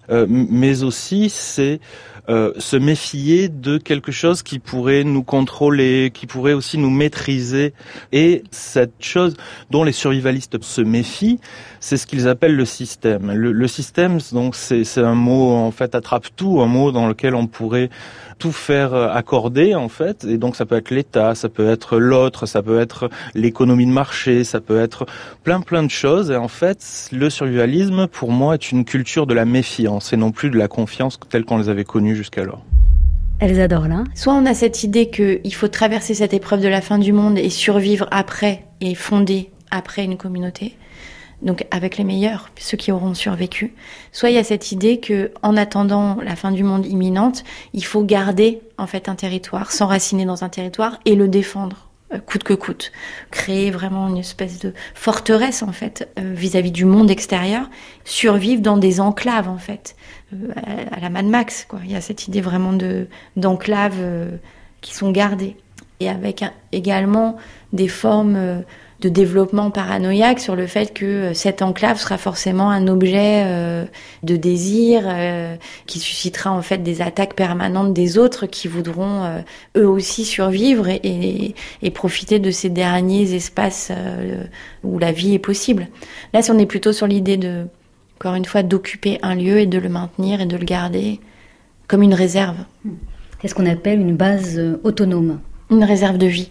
S10: euh, mais aussi c'est euh, se méfier de quelque chose qui pourrait nous contrôler, qui pourrait aussi nous maîtriser. Et cette chose dont les survivalistes se méfient, c'est ce qu'ils appellent le système. Le, le système, donc c'est, c'est un mot en fait attrape-tout, un mot dans lequel on pourrait tout faire accorder en fait, et donc ça peut être l'État, ça peut être l'autre, ça peut être l'économie de marché, ça peut être plein plein de choses. Et en fait, le survivalisme pour moi est une culture de la méfiance et non plus de la confiance telle qu'on les avait connues jusqu'alors.
S2: Elsa Dorlin.
S9: Soit on a cette idée qu'il faut traverser cette épreuve de la fin du monde et survivre après et fonder après une communauté, donc avec les meilleurs, ceux qui auront survécu. Soit il y a cette idée que, en attendant la fin du monde imminente, il faut garder en fait un territoire, s'enraciner dans un territoire et le défendre euh, coûte que coûte, créer vraiment une espèce de forteresse en fait euh, vis-à-vis du monde extérieur, survivre dans des enclaves en fait, euh, à, à la Mad Max quoi. Il y a cette idée vraiment de d'enclaves euh, qui sont gardées et avec un, également des formes euh, de développement paranoïaque sur le fait que cette enclave sera forcément un objet euh, de désir euh, qui suscitera en fait des attaques permanentes des autres qui voudront euh, eux aussi survivre et, et, et profiter de ces derniers espaces euh, où la vie est possible. Là, si on est plutôt sur l'idée de, encore une fois, d'occuper un lieu et de le maintenir et de le garder comme une réserve.
S2: C'est ce qu'on appelle une base autonome.
S9: Une réserve de vie.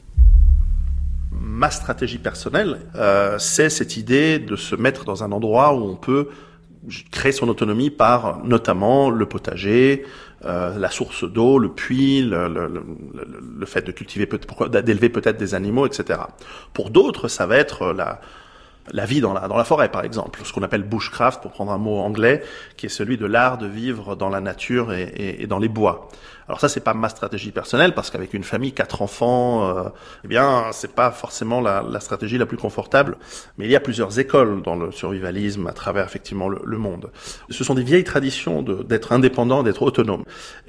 S8: Ma stratégie personnelle, euh, c'est cette idée de se mettre dans un endroit où on peut créer son autonomie par notamment le potager, euh, la source d'eau, le puits, le, le, le, le fait de cultiver, d'élever peut-être des animaux, et cetera. Pour d'autres, ça va être la la vie dans la dans la forêt, par exemple, ce qu'on appelle bushcraft, pour prendre un mot anglais, qui est celui de l'art de vivre dans la nature et, et, et dans les bois. Alors ça, c'est pas ma stratégie personnelle, parce qu'avec une famille, quatre enfants, euh, eh bien, c'est pas forcément la, la stratégie la plus confortable. Mais il y a plusieurs écoles dans le survivalisme à travers effectivement le, le monde. Ce sont des vieilles traditions de, d'être indépendant, d'être autonome.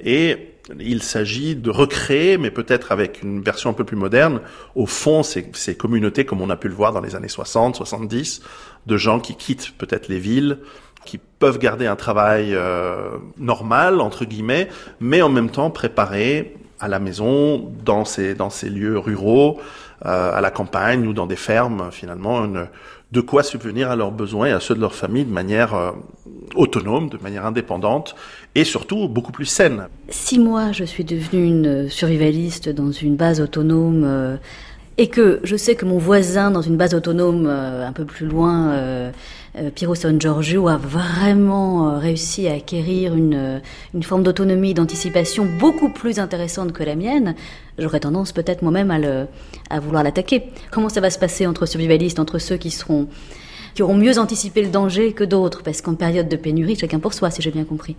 S8: Et il s'agit de recréer, mais peut-être avec une version un peu plus moderne, au fond, ces, ces communautés, comme on a pu le voir dans les années soixante, soixante-dix, de gens qui quittent peut-être les villes, qui peuvent garder un travail euh, normal, entre guillemets, mais en même temps préparer à la maison, dans ces, dans ces lieux ruraux, euh, à la campagne ou dans des fermes, finalement, une, de quoi subvenir à leurs besoins et à ceux de leur famille de manière euh, autonome, de manière indépendante et surtout beaucoup plus saine.
S2: Si moi je suis devenue une survivaliste dans une base autonome euh, et que je sais que mon voisin dans une base autonome euh, un peu plus loin, euh, euh, Piero San Giorgio, a vraiment euh, réussi à acquérir une, euh, une forme d'autonomie, d'anticipation beaucoup plus intéressante que la mienne, j'aurais tendance peut-être moi-même à, le, à vouloir l'attaquer. Comment ça va se passer entre survivalistes, entre ceux qui seront, qui auront mieux anticipé le danger que d'autres? Parce qu'en période de pénurie, chacun pour soi, si j'ai bien compris.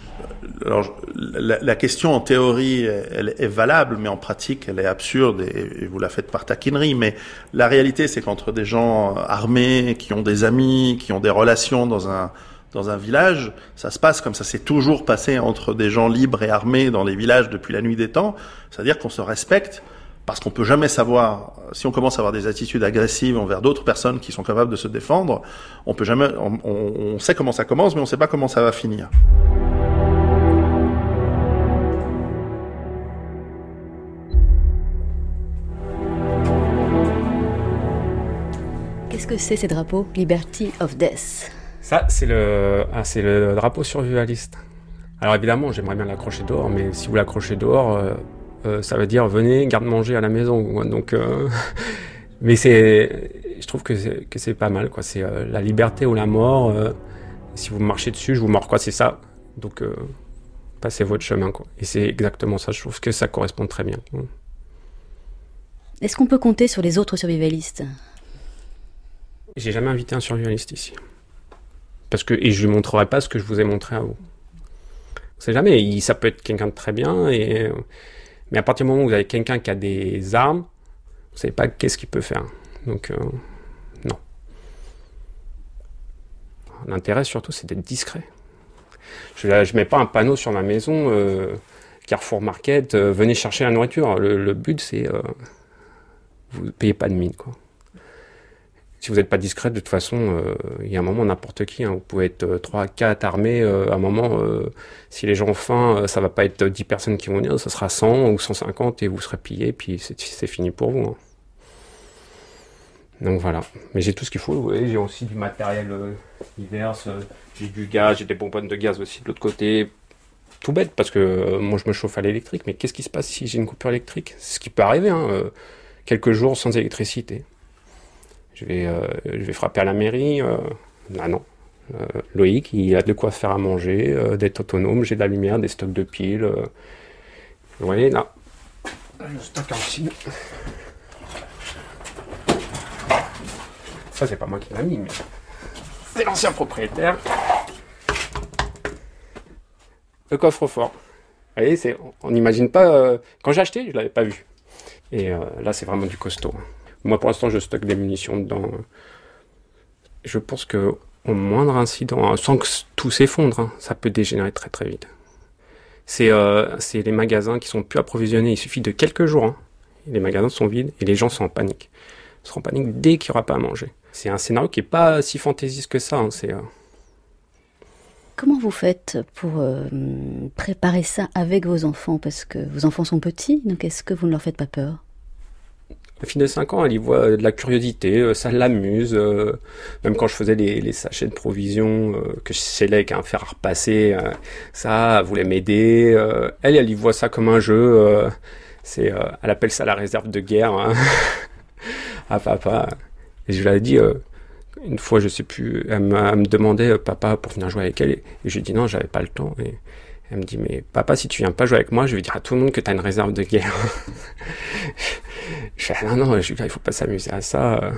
S8: Alors, la, la question en théorie, elle est valable, mais en pratique, elle est absurde et, et vous la faites par taquinerie. Mais la réalité, c'est qu'entre des gens armés, qui ont des amis, qui ont des relations dans un dans un village, ça se passe comme ça s'est toujours passé entre des gens libres et armés dans les villages depuis la nuit des temps. C'est-à-dire qu'on se respecte parce qu'on peut jamais savoir, si on commence à avoir des attitudes agressives envers d'autres personnes qui sont capables de se défendre, on peut jamais, on, on, on sait comment ça commence, mais on sait pas comment ça va finir.
S2: Qu'est-ce que c'est ces drapeaux Liberty of Death?
S11: Ça, c'est le, ah, c'est le drapeau survivaliste. Alors évidemment, j'aimerais bien l'accrocher dehors, mais si vous l'accrochez dehors, euh, euh, ça veut dire venez, garde-manger à la maison. Donc, euh, mais c'est, je trouve que c'est, que c'est pas mal, quoi. C'est euh, la liberté ou la mort. Euh, si vous marchez dessus, je vous mords, quoi. C'est ça. Donc, euh, passez votre chemin, quoi. Et c'est exactement ça. Je trouve que ça correspond très bien.
S2: Est-ce qu'on peut compter sur les autres survivalistes?
S11: J'ai jamais invité un survivaliste ici. Parce que, et je lui montrerai pas ce que je vous ai montré à vous. On sait jamais, il, ça peut être quelqu'un de très bien, et, mais à partir du moment où vous avez quelqu'un qui a des armes, vous savez pas qu'est-ce qu'il peut faire. Donc, euh, non. L'intérêt surtout, c'est d'être discret. Je ne mets pas un panneau sur ma maison, euh, Carrefour Market, euh, venez chercher la nourriture. Le, le but, c'est, euh, vous payez pas de mine, quoi. si vous n'êtes pas discret, de toute façon, euh, il y a un moment n'importe qui. Hein, vous pouvez être trois, quatre armés. Euh, à un moment, euh, si les gens ont faim, euh, ça va pas être dix personnes qui vont venir, ça sera cent ou cent cinquante et vous serez pillés, puis c'est, c'est fini pour vous. Hein. Donc voilà. Mais j'ai tout ce qu'il faut. Vous voyez, j'ai aussi du matériel euh, divers. Euh, j'ai du gaz, j'ai des bonbonnes de gaz aussi de l'autre côté. Tout bête, parce que euh, moi je me chauffe à l'électrique. Mais qu'est-ce qui se passe si j'ai une coupure électrique? C'est ce qui peut arriver. Hein, euh, quelques jours sans électricité. Je vais, euh, je vais frapper à la mairie. Euh, ah non. Euh, Loïc, il a de quoi faire à manger, euh, d'être autonome. J'ai de la lumière, des stocks de piles. Euh. Vous voyez, là, le stock en pile. Ça, c'est pas moi qui l'ai mis, mais c'est l'ancien propriétaire. Le coffre-fort. Vous voyez, c'est, on n'imagine pas... Euh, quand j'ai acheté, je l'avais pas vu. Et euh, là, c'est vraiment du costaud. Moi, pour l'instant, je stocke des munitions dedans. Je pense que au moindre incident, sans que tout s'effondre, hein, ça peut dégénérer très très vite. C'est, euh, c'est les magasins qui sont plus approvisionnés. Il suffit de quelques jours. Hein. Les magasins sont vides et les gens sont en panique. Ils seront en panique dès qu'il n'y aura pas à manger. C'est un scénario qui n'est pas si fantaisiste que ça. Hein. C'est, euh...
S2: Comment vous faites pour euh, préparer ça avec vos enfants? Parce que vos enfants sont petits, donc est-ce que vous ne leur faites pas peur?
S11: La fille de cinq ans, elle y voit de la curiosité, ça l'amuse. Euh, même quand je faisais les, les sachets de provisions, euh, que je scellais avec un fer à repasser, euh, ça, elle voulait m'aider. Euh, elle, elle y voit ça comme un jeu. Euh, c'est, euh, elle appelle ça la réserve de guerre. Hein. À papa. Et je lui ai dit, euh, une fois, je sais plus, elle me, elle me demandait, euh, papa, pour venir jouer avec elle. Et, et je lui ai dit non, j'avais pas le temps. Et elle me dit, mais papa, si tu viens pas jouer avec moi, je vais dire à tout le monde que t'as une réserve de guerre. Je fais, non, non, Julia, il faut pas s'amuser à ça.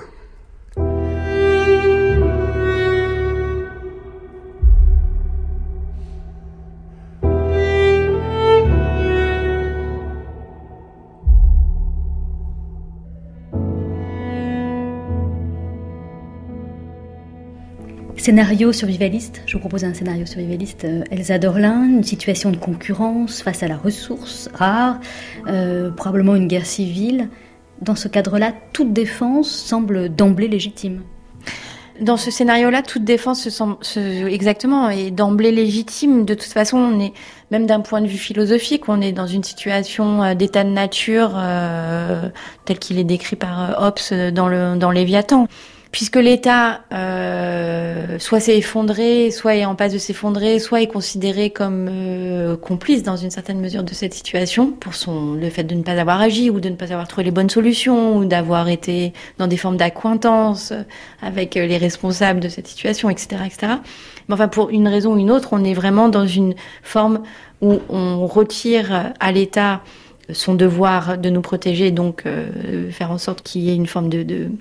S2: Scénario survivaliste, je vous propose un scénario survivaliste. Elsa Dorlin, une situation de concurrence face à la ressource rare, euh, probablement une guerre civile. Dans ce cadre-là, toute défense semble d'emblée légitime.
S9: Dans ce scénario-là, toute défense se semble se, exactement est d'emblée légitime. De toute façon, on est même d'un point de vue philosophique, on est dans une situation d'état de nature euh, tel qu'il est décrit par Hobbes dans le dans Léviathan. Puisque l'État euh, soit s'est effondré, soit est en passe de s'effondrer, soit est considéré comme euh, complice dans une certaine mesure de cette situation pour son le fait de ne pas avoir agi ou de ne pas avoir trouvé les bonnes solutions ou d'avoir été dans des formes d'accointance avec les responsables de cette situation, et cetera, et cetera. Mais enfin, pour une raison ou une autre, on est vraiment dans une forme où on retire à l'État son devoir de nous protéger, donc euh, faire en sorte qu'il y ait une forme de, de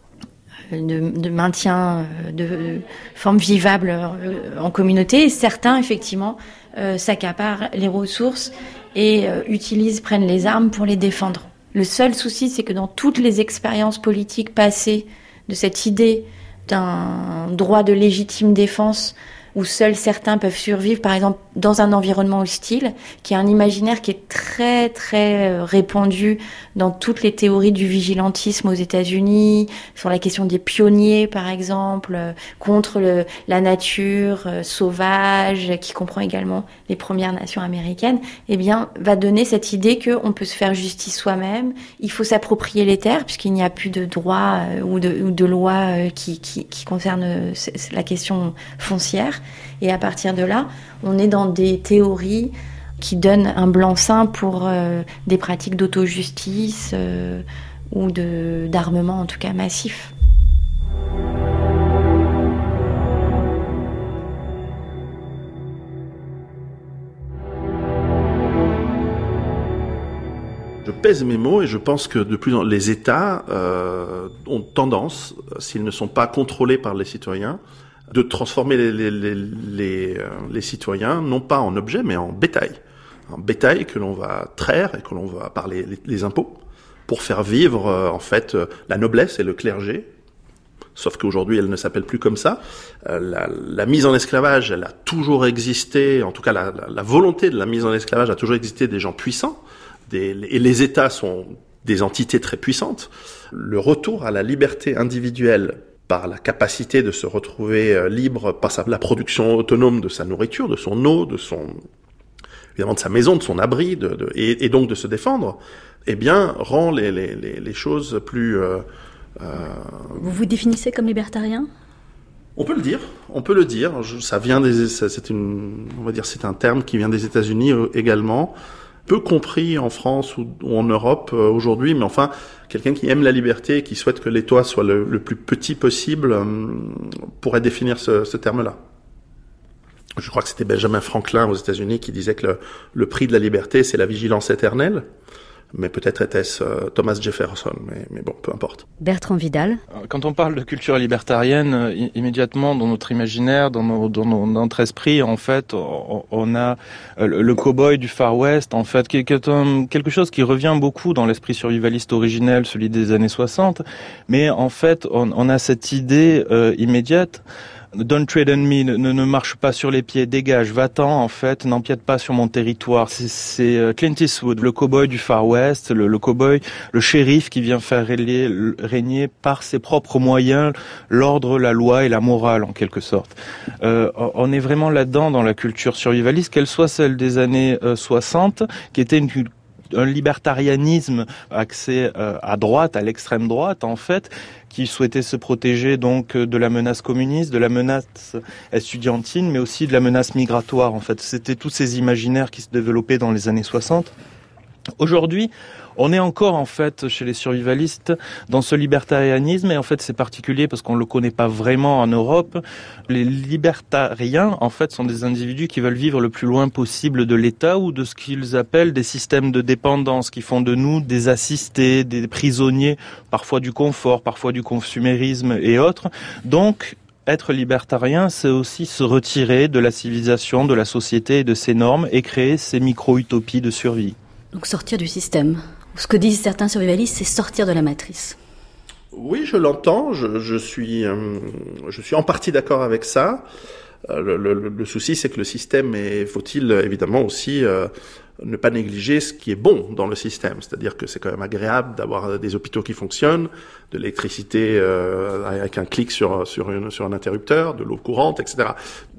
S9: De, de maintien de, de forme vivable euh, en communauté. Et certains, effectivement, euh, s'accaparent les ressources et euh, utilisent, prennent les armes pour les défendre. Le seul souci, c'est que dans toutes les expériences politiques passées de cette idée d'un droit de légitime défense où seuls certains peuvent survivre, par exemple, dans un environnement hostile, qui est un imaginaire qui est très, très répandu dans toutes les théories du vigilantisme aux États-Unis, sur la question des pionniers, par exemple, contre le, la nature euh, sauvage, qui comprend également les Premières Nations américaines, eh bien, va donner cette idée qu'on peut se faire justice soi-même, il faut s'approprier les terres, puisqu'il n'y a plus de droit euh, ou, de, ou de loi euh, qui, qui, qui concerne euh, la question foncière. Et à partir de là, on est dans des théories qui donnent un blanc-seing pour euh, des pratiques d'auto-justice euh, ou de, d'armement, en tout cas massif.
S8: Je pèse mes mots et je pense que de plus en les États euh, ont tendance, s'ils ne sont pas contrôlés par les citoyens, de transformer les, les, les, les, euh, les citoyens, non pas en objets, mais en bétail. Un bétail que l'on va traire et que l'on va par les, les, les impôts pour faire vivre, euh, en fait, euh, la noblesse et le clergé. Sauf qu'aujourd'hui, elle ne s'appelle plus comme ça. Euh, la, la mise en esclavage, elle a toujours existé, en tout cas, la, la, la volonté de la mise en esclavage a toujours existé des gens puissants. Des, et les États sont des entités très puissantes. Le retour à la liberté individuelle par la capacité de se retrouver libre, par sa, la production autonome de sa nourriture, de son eau, de son, évidemment de sa maison, de son abri, de, de, et, et donc de se défendre, eh bien, rend les, les, les, les choses plus... Euh, euh...
S2: Vous vous définissez comme libertarien ?
S8: On peut le dire, on peut le dire. Je, ça vient des, ça, c'est une, on va dire, c'est un terme qui vient des États-Unis euh, également, peu compris en France ou, ou en Europe euh, aujourd'hui, mais enfin, quelqu'un qui aime la liberté et qui souhaite que l'État soit le, le plus petit possible euh, pourrait définir ce, ce terme-là. Je crois que c'était Benjamin Franklin aux États-Unis qui disait que le, le prix de la liberté, c'est la vigilance éternelle. Mais peut-être était-ce euh, Thomas Jefferson, mais, mais bon, peu importe.
S2: Bertrand Vidal.
S10: Quand on parle de culture libertarienne, euh, immédiatement dans notre imaginaire, dans, nos, dans, nos, dans notre esprit, en fait, on, on a euh, le, le cow-boy du Far West, en fait, qui, qui est un, quelque chose qui revient beaucoup dans l'esprit survivaliste originel, celui des années soixante. Mais en fait, on, on a cette idée euh, immédiate. Don't tread on me, ne, ne marche pas sur les pieds, dégage, va-t'en, en fait, n'empiète pas sur mon territoire. C'est, c'est Clint Eastwood, le cow-boy du Far West, le, le cow-boy, le shérif qui vient faire régner, régner par ses propres moyens l'ordre, la loi et la morale, en quelque sorte. Euh, on est vraiment là-dedans dans la culture survivaliste, qu'elle soit celle des années euh, soixante, qui était une un libertarianisme axé euh, à droite, à l'extrême droite, en fait, qui souhaitait se protéger donc de la menace communiste, de la menace estudiantine, mais aussi de la menace migratoire. En fait, c'était tous ces imaginaires qui se développaient dans les années soixante. Aujourd'hui, on est encore en fait chez les survivalistes dans ce libertarianisme, et en fait c'est particulier parce qu'on le connaît pas vraiment en Europe. Les libertariens en fait sont des individus qui veulent vivre le plus loin possible de l'État ou de ce qu'ils appellent des systèmes de dépendance, qui font de nous des assistés, des prisonniers, parfois du confort, parfois du consumérisme et autres. Donc être libertarien, c'est aussi se retirer de la civilisation, de la société et de ses normes et créer ces micro-utopies de survie.
S2: Donc sortir du système. Ce que disent certains survivalistes, c'est sortir de la matrice.
S8: Oui, je l'entends. Je, je suis, euh, je suis en partie d'accord avec ça. Euh, le, le, le souci, c'est que le système, est, faut-il évidemment aussi euh, ne pas négliger ce qui est bon dans le système. C'est-à-dire que c'est quand même agréable d'avoir des hôpitaux qui fonctionnent, de l'électricité euh, avec un clic sur sur, une, sur un interrupteur, de l'eau courante, et cetera.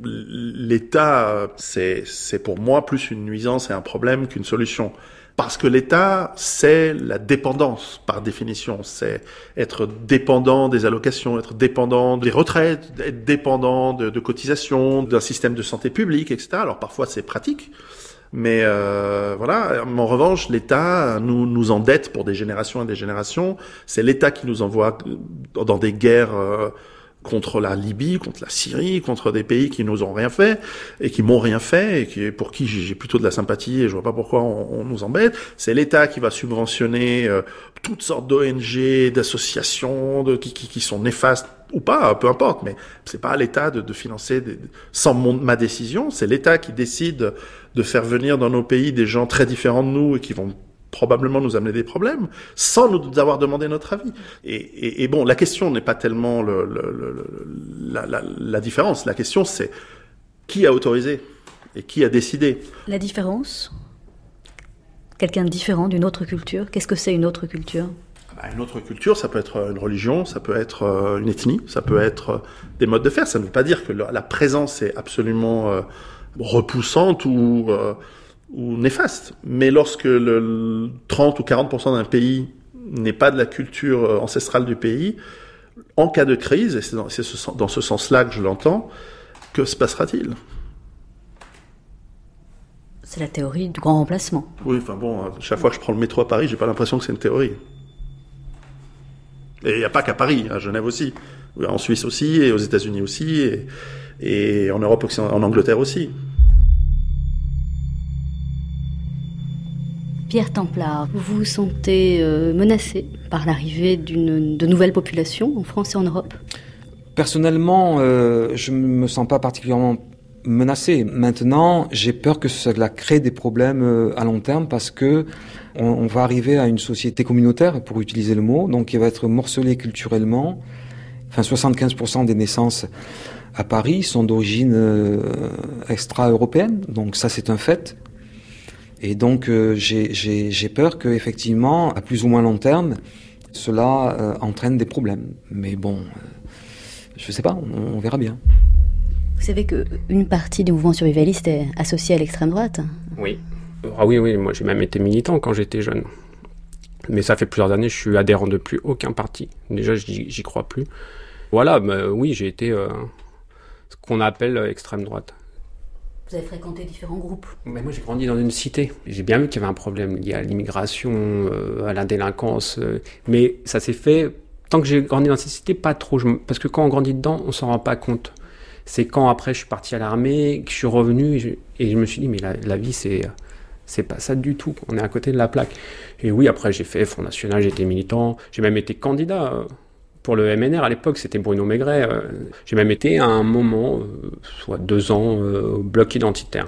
S8: L'État, c'est, c'est pour moi plus une nuisance et un problème qu'une solution. Parce que l'État, c'est la dépendance, par définition. C'est être dépendant des allocations, être dépendant des retraites, être dépendant de, de cotisations, d'un système de santé publique, et cetera. Alors parfois, c'est pratique. Mais euh, voilà, en revanche, l'État nous, nous endette pour des générations et des générations. C'est l'État qui nous envoie dans des guerres... Euh, contre la Libye, contre la Syrie, contre des pays qui nous ont rien fait et qui m'ont rien fait et qui, pour qui j'ai plutôt de la sympathie et je vois pas pourquoi on, on nous embête. C'est l'État qui va subventionner euh, toutes sortes d'O N G, d'associations, de, qui, qui, qui sont néfastes ou pas, peu importe, mais c'est pas à l'État de, de financer des, sans mon, ma décision. C'est l'État qui décide de faire venir dans nos pays des gens très différents de nous et qui vont probablement nous amener des problèmes, sans nous avoir demandé notre avis. Et, et, et bon, la question n'est pas tellement le, le, le, la, la, la différence. La question, c'est qui a autorisé et qui a décidé.
S2: La différence ? Quelqu'un de différent d'une autre culture ? Qu'est-ce que c'est une autre culture ?
S8: Une autre culture, ça peut être une religion, ça peut être une ethnie, ça peut être des modes de faire. Ça ne veut pas dire que la présence est absolument repoussante ou... ou néfaste. Mais lorsque le trente ou quarante pour cent d'un pays n'est pas de la culture ancestrale du pays, en cas de crise, et c'est dans, c'est ce, dans ce sens-là que je l'entends, que se passera-t-il ?
S2: C'est la théorie du grand remplacement.
S8: Oui, enfin bon, chaque fois que je prends le métro à Paris, j'ai pas l'impression que c'est une théorie. Et il n'y a pas qu'à Paris, à Genève aussi, en Suisse aussi, et aux États-Unis aussi, et, et en Europe, en Angleterre aussi.
S2: Pierre Templard, vous vous sentez euh, menacé par l'arrivée d'une, de nouvelles populations en France et en Europe ?
S4: Personnellement, euh, je ne me sens pas particulièrement menacé. Maintenant, j'ai peur que cela crée des problèmes euh, à long terme parce que on, on va arriver à une société communautaire, pour utiliser le mot, donc qui va être morcelée culturellement. Enfin, soixante-quinze pour cent des naissances à Paris sont d'origine euh, extra-européenne, donc ça c'est un fait. Et donc, euh, j'ai, j'ai, j'ai peur qu'effectivement, à plus ou moins long terme, cela euh, entraîne des problèmes. Mais bon, euh, Je sais pas, on, on verra bien.
S2: Vous savez qu'une partie du mouvement survivaliste est associée à l'extrême droite ?
S11: Oui. Ah oui, oui, moi j'ai même été militant quand j'étais jeune. Mais ça fait plusieurs années, je suis adhérent de plus aucun parti. Déjà, j'y, j'y crois plus. Voilà, bah, oui, j'ai été euh, ce qu'on appelle euh, extrême droite.
S2: Vous avez fréquenté différents groupes ?
S11: Mais moi, j'ai grandi dans une cité. J'ai bien vu qu'il y avait un problème lié à l'immigration, euh, à la délinquance. Euh, mais ça s'est fait, tant que j'ai grandi dans cette cité, pas trop. Je, parce que quand on grandit dedans, on s'en rend pas compte. C'est quand après, je suis parti à l'armée, que je suis revenu, et je, et je me suis dit, mais la, la vie, c'est... C'est pas ça du tout, on est à côté de la plaque. Et oui, après j'ai fait Front National, j'ai été militant, j'ai même été candidat pour le M N R à l'époque, c'était Bruno Maigret. J'ai même été à un moment, soit deux ans, au bloc identitaire.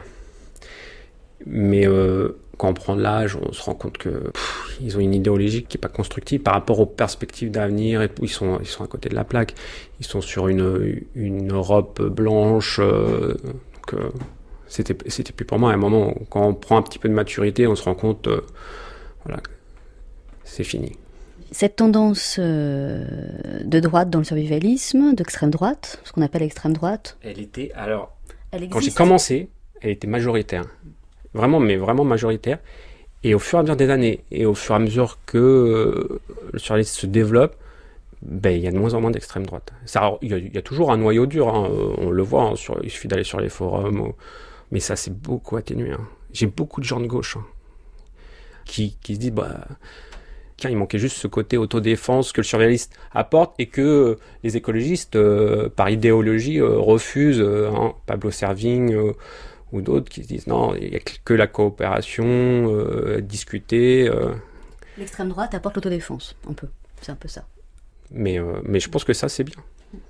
S11: Mais euh, quand on prend de l'âge, on se rend compte que pff, ils ont une idéologie qui n'est pas constructive par rapport aux perspectives d'avenir et tout. Ils sont, ils sont à côté de la plaque. Ils sont sur une, une Europe blanche. Euh, donc, euh, C'était, c'était plus pour moi. À un moment, quand on prend un petit peu de maturité, on se rend compte, euh, voilà, c'est fini.
S2: Cette tendance euh, de droite dans le survivalisme, d'extrême droite, ce qu'on appelle extrême droite.
S11: Elle était, alors,
S2: elle
S11: quand j'ai commencé, elle était majoritaire. Vraiment, mais vraiment majoritaire. Et au fur et à mesure des années, et au fur et à mesure que euh, le survivalisme se développe, ben, il y a de moins en moins d'extrême droite. Ça, il y a, il y a toujours un noyau dur, hein, on le voit, hein, sur, il suffit d'aller sur les forums. Ou, mais ça, c'est beaucoup atténué. Hein. J'ai beaucoup de gens de gauche hein, qui, qui se disent, bah, tiens, il manquait juste ce côté autodéfense que le survivaliste apporte et que les écologistes, euh, par idéologie, euh, refusent. Euh, hein, Pablo Servigne euh, ou d'autres qui se disent, non, il n'y a que la coopération, euh, discuter. Euh.
S2: L'extrême droite apporte l'autodéfense, un peu. C'est un peu ça.
S11: Mais, euh, mais je pense que ça, c'est bien.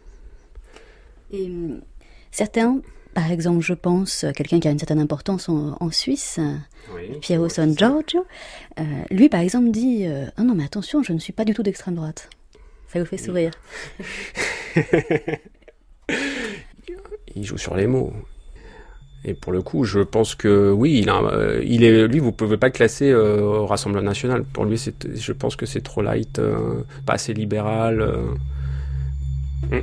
S2: Et euh, certains... Par exemple, je pense à quelqu'un qui a une certaine importance en, en Suisse, oui, Piero San Giorgio. Euh, lui, par exemple, dit euh, « Ah non, mais attention, je ne suis pas du tout d'extrême droite. » Ça vous fait sourire.
S11: Il joue sur les mots. Et pour le coup, je pense que oui, il, a, euh, il est, lui, vous ne pouvez pas le classer euh, au Rassemblement National. Pour lui, c'est, je pense que c'est trop light, euh, pas assez libéral. Euh. Mm.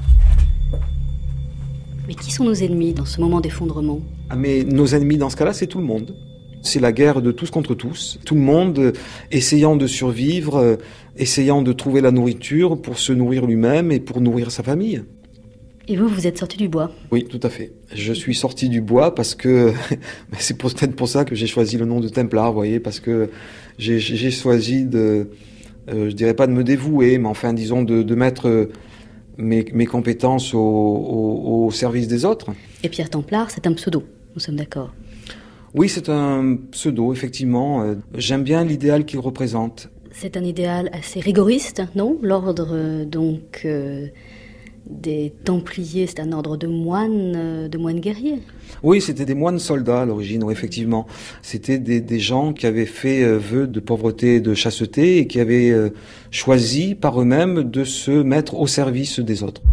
S2: Mais qui sont nos ennemis dans ce moment d'effondrement ?
S4: Ah mais nos ennemis dans ce cas-là, c'est tout le monde. C'est la guerre de tous contre tous. Tout le monde euh, essayant de survivre, euh, essayant de trouver la nourriture pour se nourrir lui-même et pour nourrir sa famille.
S2: Et vous, vous êtes sorti du bois ?
S4: Oui, tout à fait. Je suis sorti du bois parce que... c'est peut-être pour ça que j'ai choisi le nom de Templar, vous voyez, parce que j'ai, j'ai choisi de... Euh, je dirais pas de me dévouer, mais enfin, disons, de, de mettre... Euh, Mes, mes compétences au, au, au service des autres.
S2: Et Pierre Templar, c'est un pseudo, nous sommes d'accord ?
S4: Oui, c'est un pseudo, effectivement. J'aime bien l'idéal qu'il représente.
S2: C'est un idéal assez rigoriste, non ? L'ordre, donc, euh, des Templiers, c'est un ordre de moines, euh, de moines guerriers.
S4: Oui, c'était des moines soldats à l'origine, oui, effectivement. C'était des, des gens qui avaient fait euh, vœu de pauvreté et de chasteté et qui avaient euh, choisi par eux-mêmes de se mettre au service des autres.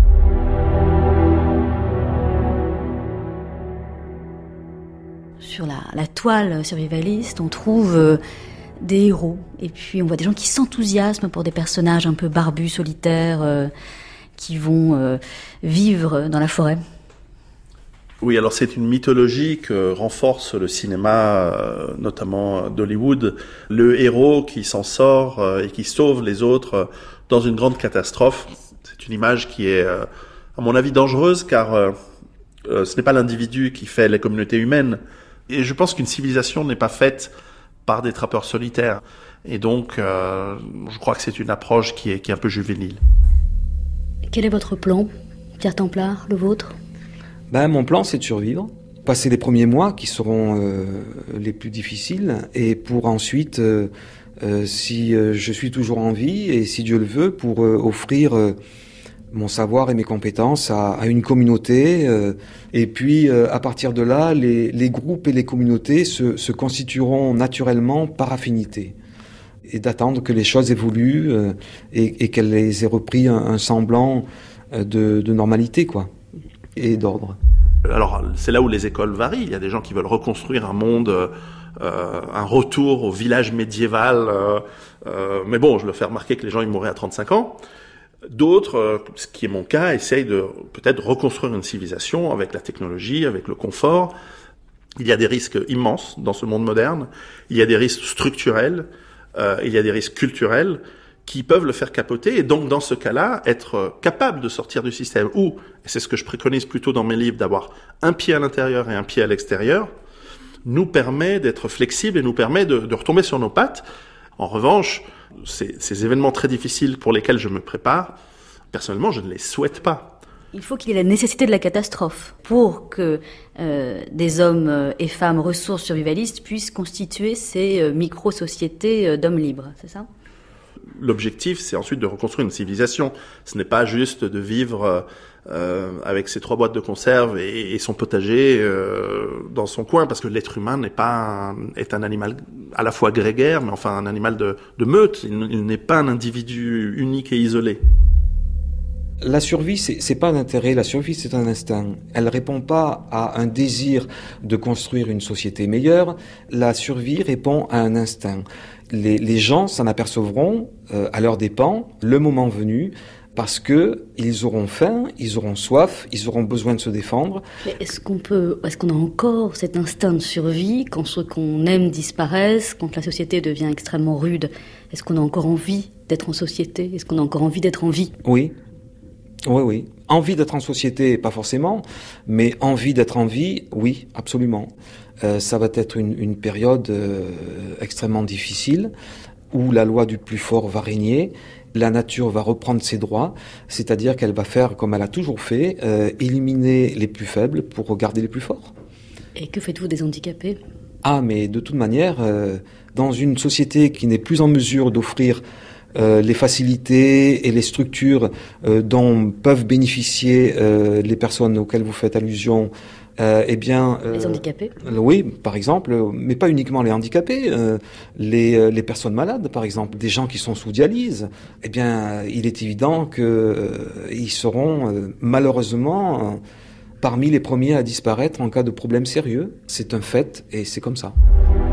S2: Sur la, la toile survivaliste, on trouve euh, des héros. Et puis on voit des gens qui s'enthousiasment pour des personnages un peu barbus, solitaires, euh, qui vont euh, vivre dans la forêt.
S8: Oui, alors c'est une mythologie que renforce le cinéma, euh, notamment d'Hollywood. Le héros qui s'en sort euh, et qui sauve les autres euh, dans une grande catastrophe. C'est une image qui est, euh, à mon avis, dangereuse, car euh, euh, ce n'est pas l'individu qui fait les communautés humaines. Et je pense qu'une civilisation n'est pas faite par des trappeurs solitaires. Et donc, euh, je crois que c'est une approche qui est, qui est un peu juvénile.
S2: Quel est votre plan, Pierre Templar, le vôtre ?
S4: Ben, mon plan, c'est de survivre, passer les premiers mois qui seront euh, les plus difficiles, et pour ensuite, euh, euh, si euh, je suis toujours en vie, et si Dieu le veut, pour euh, offrir euh, mon savoir et mes compétences à, à une communauté, euh, et puis euh, à partir de là, les, les groupes et les communautés se, se constitueront naturellement par affinité, et d'attendre que les choses évoluent euh, et, et qu'elles aient repris un, un semblant de, de normalité, quoi. Et d'ordre.
S8: Alors, c'est là où les écoles varient. Il y a des gens qui veulent reconstruire un monde, euh, un retour au village médiéval. Euh, euh, mais bon, je le fais remarquer que les gens, ils mourraient à trente-cinq ans. D'autres, ce qui est mon cas, essayent de peut-être reconstruire une civilisation avec la technologie, avec le confort. Il y a des risques immenses dans ce monde moderne. Il y a des risques structurels, euh, il y a des risques culturels qui peuvent le faire capoter. Et donc, dans ce cas-là, être capable de sortir du système, ou, et c'est ce que je préconise plutôt dans mes livres, d'avoir un pied à l'intérieur et un pied à l'extérieur, nous permet d'être flexible et nous permet de, de retomber sur nos pattes. En revanche, ces, ces événements très difficiles pour lesquels je me prépare, personnellement, je ne les souhaite pas.
S2: Il faut qu'il y ait la nécessité de la catastrophe pour que euh, des hommes et femmes ressources survivalistes puissent constituer ces euh, micro-sociétés euh, d'hommes libres, c'est ça ?
S8: L'objectif, c'est ensuite de reconstruire une civilisation. Ce n'est pas juste de vivre euh, avec ses trois boîtes de conserve et, et son potager euh, dans son coin, parce que l'être humain n'est pas un, est un animal à la fois grégaire, mais enfin un animal de, de meute. Il, il n'est pas un individu unique et isolé.
S4: La survie, c'est, c'est pas un intérêt, la survie, c'est un instinct. Elle répond pas à un désir de construire une société meilleure. La survie répond à un instinct. Les, les gens s'en apercevront euh, à leurs dépens, le moment venu, parce que ils auront faim, ils auront soif, ils auront besoin de se défendre.
S2: Mais est-ce qu'on peut, est-ce qu'on a encore cet instinct de survie quand ceux qu'on aime disparaissent, quand la société devient extrêmement rude? Est-ce qu'on a encore envie d'être en société? Est-ce qu'on a encore envie d'être en vie?
S4: Oui. Oui, oui. Envie d'être en société, pas forcément, mais envie d'être en vie, oui, absolument. Euh, ça va être une, une période euh, extrêmement difficile, où la loi du plus fort va régner, la nature va reprendre ses droits, c'est-à-dire qu'elle va faire comme elle a toujours fait, euh, éliminer les plus faibles pour garder les plus forts.
S2: Et que faites-vous des handicapés ?
S4: Ah, mais de toute manière, euh, dans une société qui n'est plus en mesure d'offrir Euh, les facilités et les structures euh, dont peuvent bénéficier euh, les personnes auxquelles vous faites allusion, euh, eh bien...
S2: Euh, les handicapés ?
S4: Oui, par exemple, mais pas uniquement les handicapés, euh, les, les personnes malades, par exemple, des gens qui sont sous dialyse, eh bien, il est évident qu'ils euh, seront euh, malheureusement euh, parmi les premiers à disparaître en cas de problème sérieux. C'est un fait et c'est comme ça.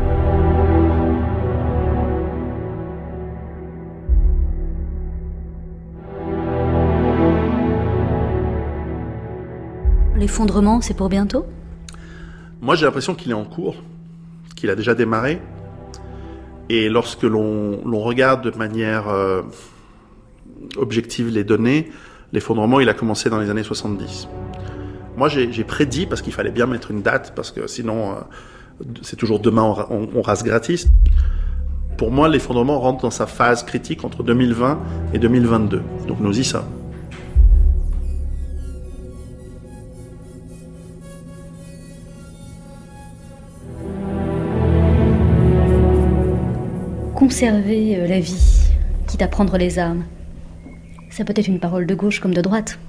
S2: L'effondrement, c'est pour bientôt ?
S8: Moi, j'ai l'impression qu'il est en cours, qu'il a déjà démarré. Et lorsque l'on, l'on regarde de manière euh, objective les données, l'effondrement, il a commencé dans les années soixante-dix. Moi, j'ai, j'ai prédit, parce qu'il fallait bien mettre une date, parce que sinon, euh, c'est toujours demain, on, on, on rase gratis. Pour moi, l'effondrement rentre dans sa phase critique entre deux mille vingt et deux mille vingt-deux. Donc nous y sommes.
S2: Conserver la vie, quitte à prendre les armes. Ça peut être une parole de gauche comme de droite.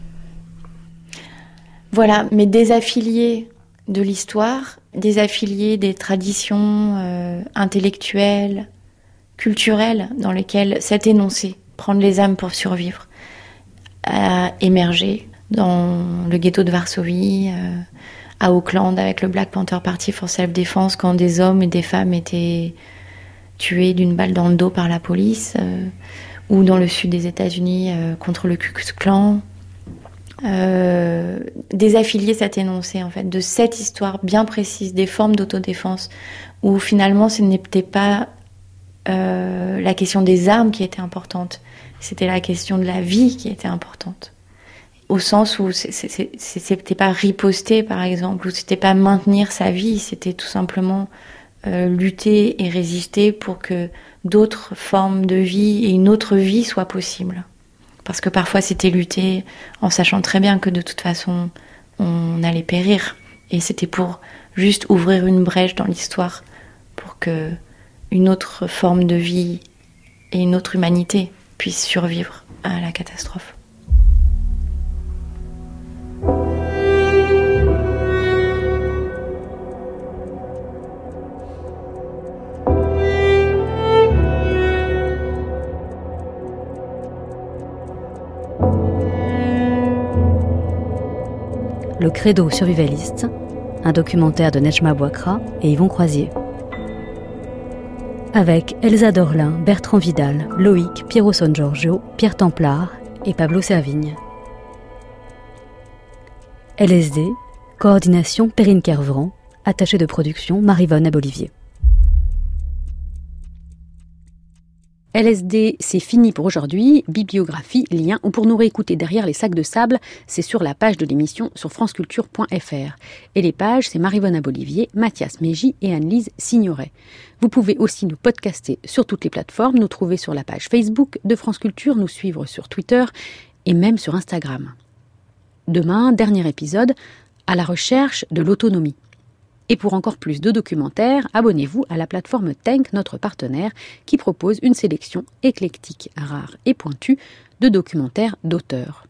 S9: Voilà, mais désaffilier de l'histoire, désaffilier des traditions euh, intellectuelles, culturelles dans lesquelles cet énoncé, prendre les armes pour survivre, a émergé dans le ghetto de Varsovie, euh, à Auckland avec le Black Panther Party for Self-Defense, quand des hommes et des femmes étaient tués d'une balle dans le dos par la police, euh, ou dans le sud des États-Unis euh, contre le Ku Klux Klan. Euh, désaffilier cet énoncé en fait de cette histoire bien précise des formes d'autodéfense où finalement ce n'était pas euh, la question des armes qui était importante, c'était la question de la vie qui était importante, au sens où c'est, c'est, c'est, c'était pas riposter par exemple, ou c'était pas maintenir sa vie, c'était tout simplement Euh, lutter et résister pour que d'autres formes de vie et une autre vie soient possibles. Parce que parfois c'était lutter en sachant très bien que de toute façon on allait périr. Et c'était pour juste ouvrir une brèche dans l'histoire pour que une autre forme de vie et une autre humanité puissent survivre à la catastrophe.
S2: Le Credo survivaliste, un documentaire de Nejma Bouakra et Yvon Croisier. Avec Elsa Dorlin, Bertrand Vidal, Loïc, Piero San Giorgio, Pierre Templard et Pablo Servigne. L S D, coordination Perrine Kervran, attachée de production Maryvonne Abolivier.
S1: L S D, c'est fini pour aujourd'hui. Bibliographie, lien ou pour nous réécouter derrière les sacs de sable, c'est sur la page de l'émission sur franceculture point f r. Et les pages, c'est Maryvonne Abolivier, Mathias Mégy et Anne-Lise Signoret. Vous pouvez aussi nous podcaster sur toutes les plateformes, nous trouver sur la page Facebook de France Culture, nous suivre sur Twitter et même sur Instagram. Demain, dernier épisode, à la recherche de l'autonomie. Et pour encore plus de documentaires, abonnez-vous à la plateforme Tank, notre partenaire, qui propose une sélection éclectique, rare et pointue de documentaires d'auteurs.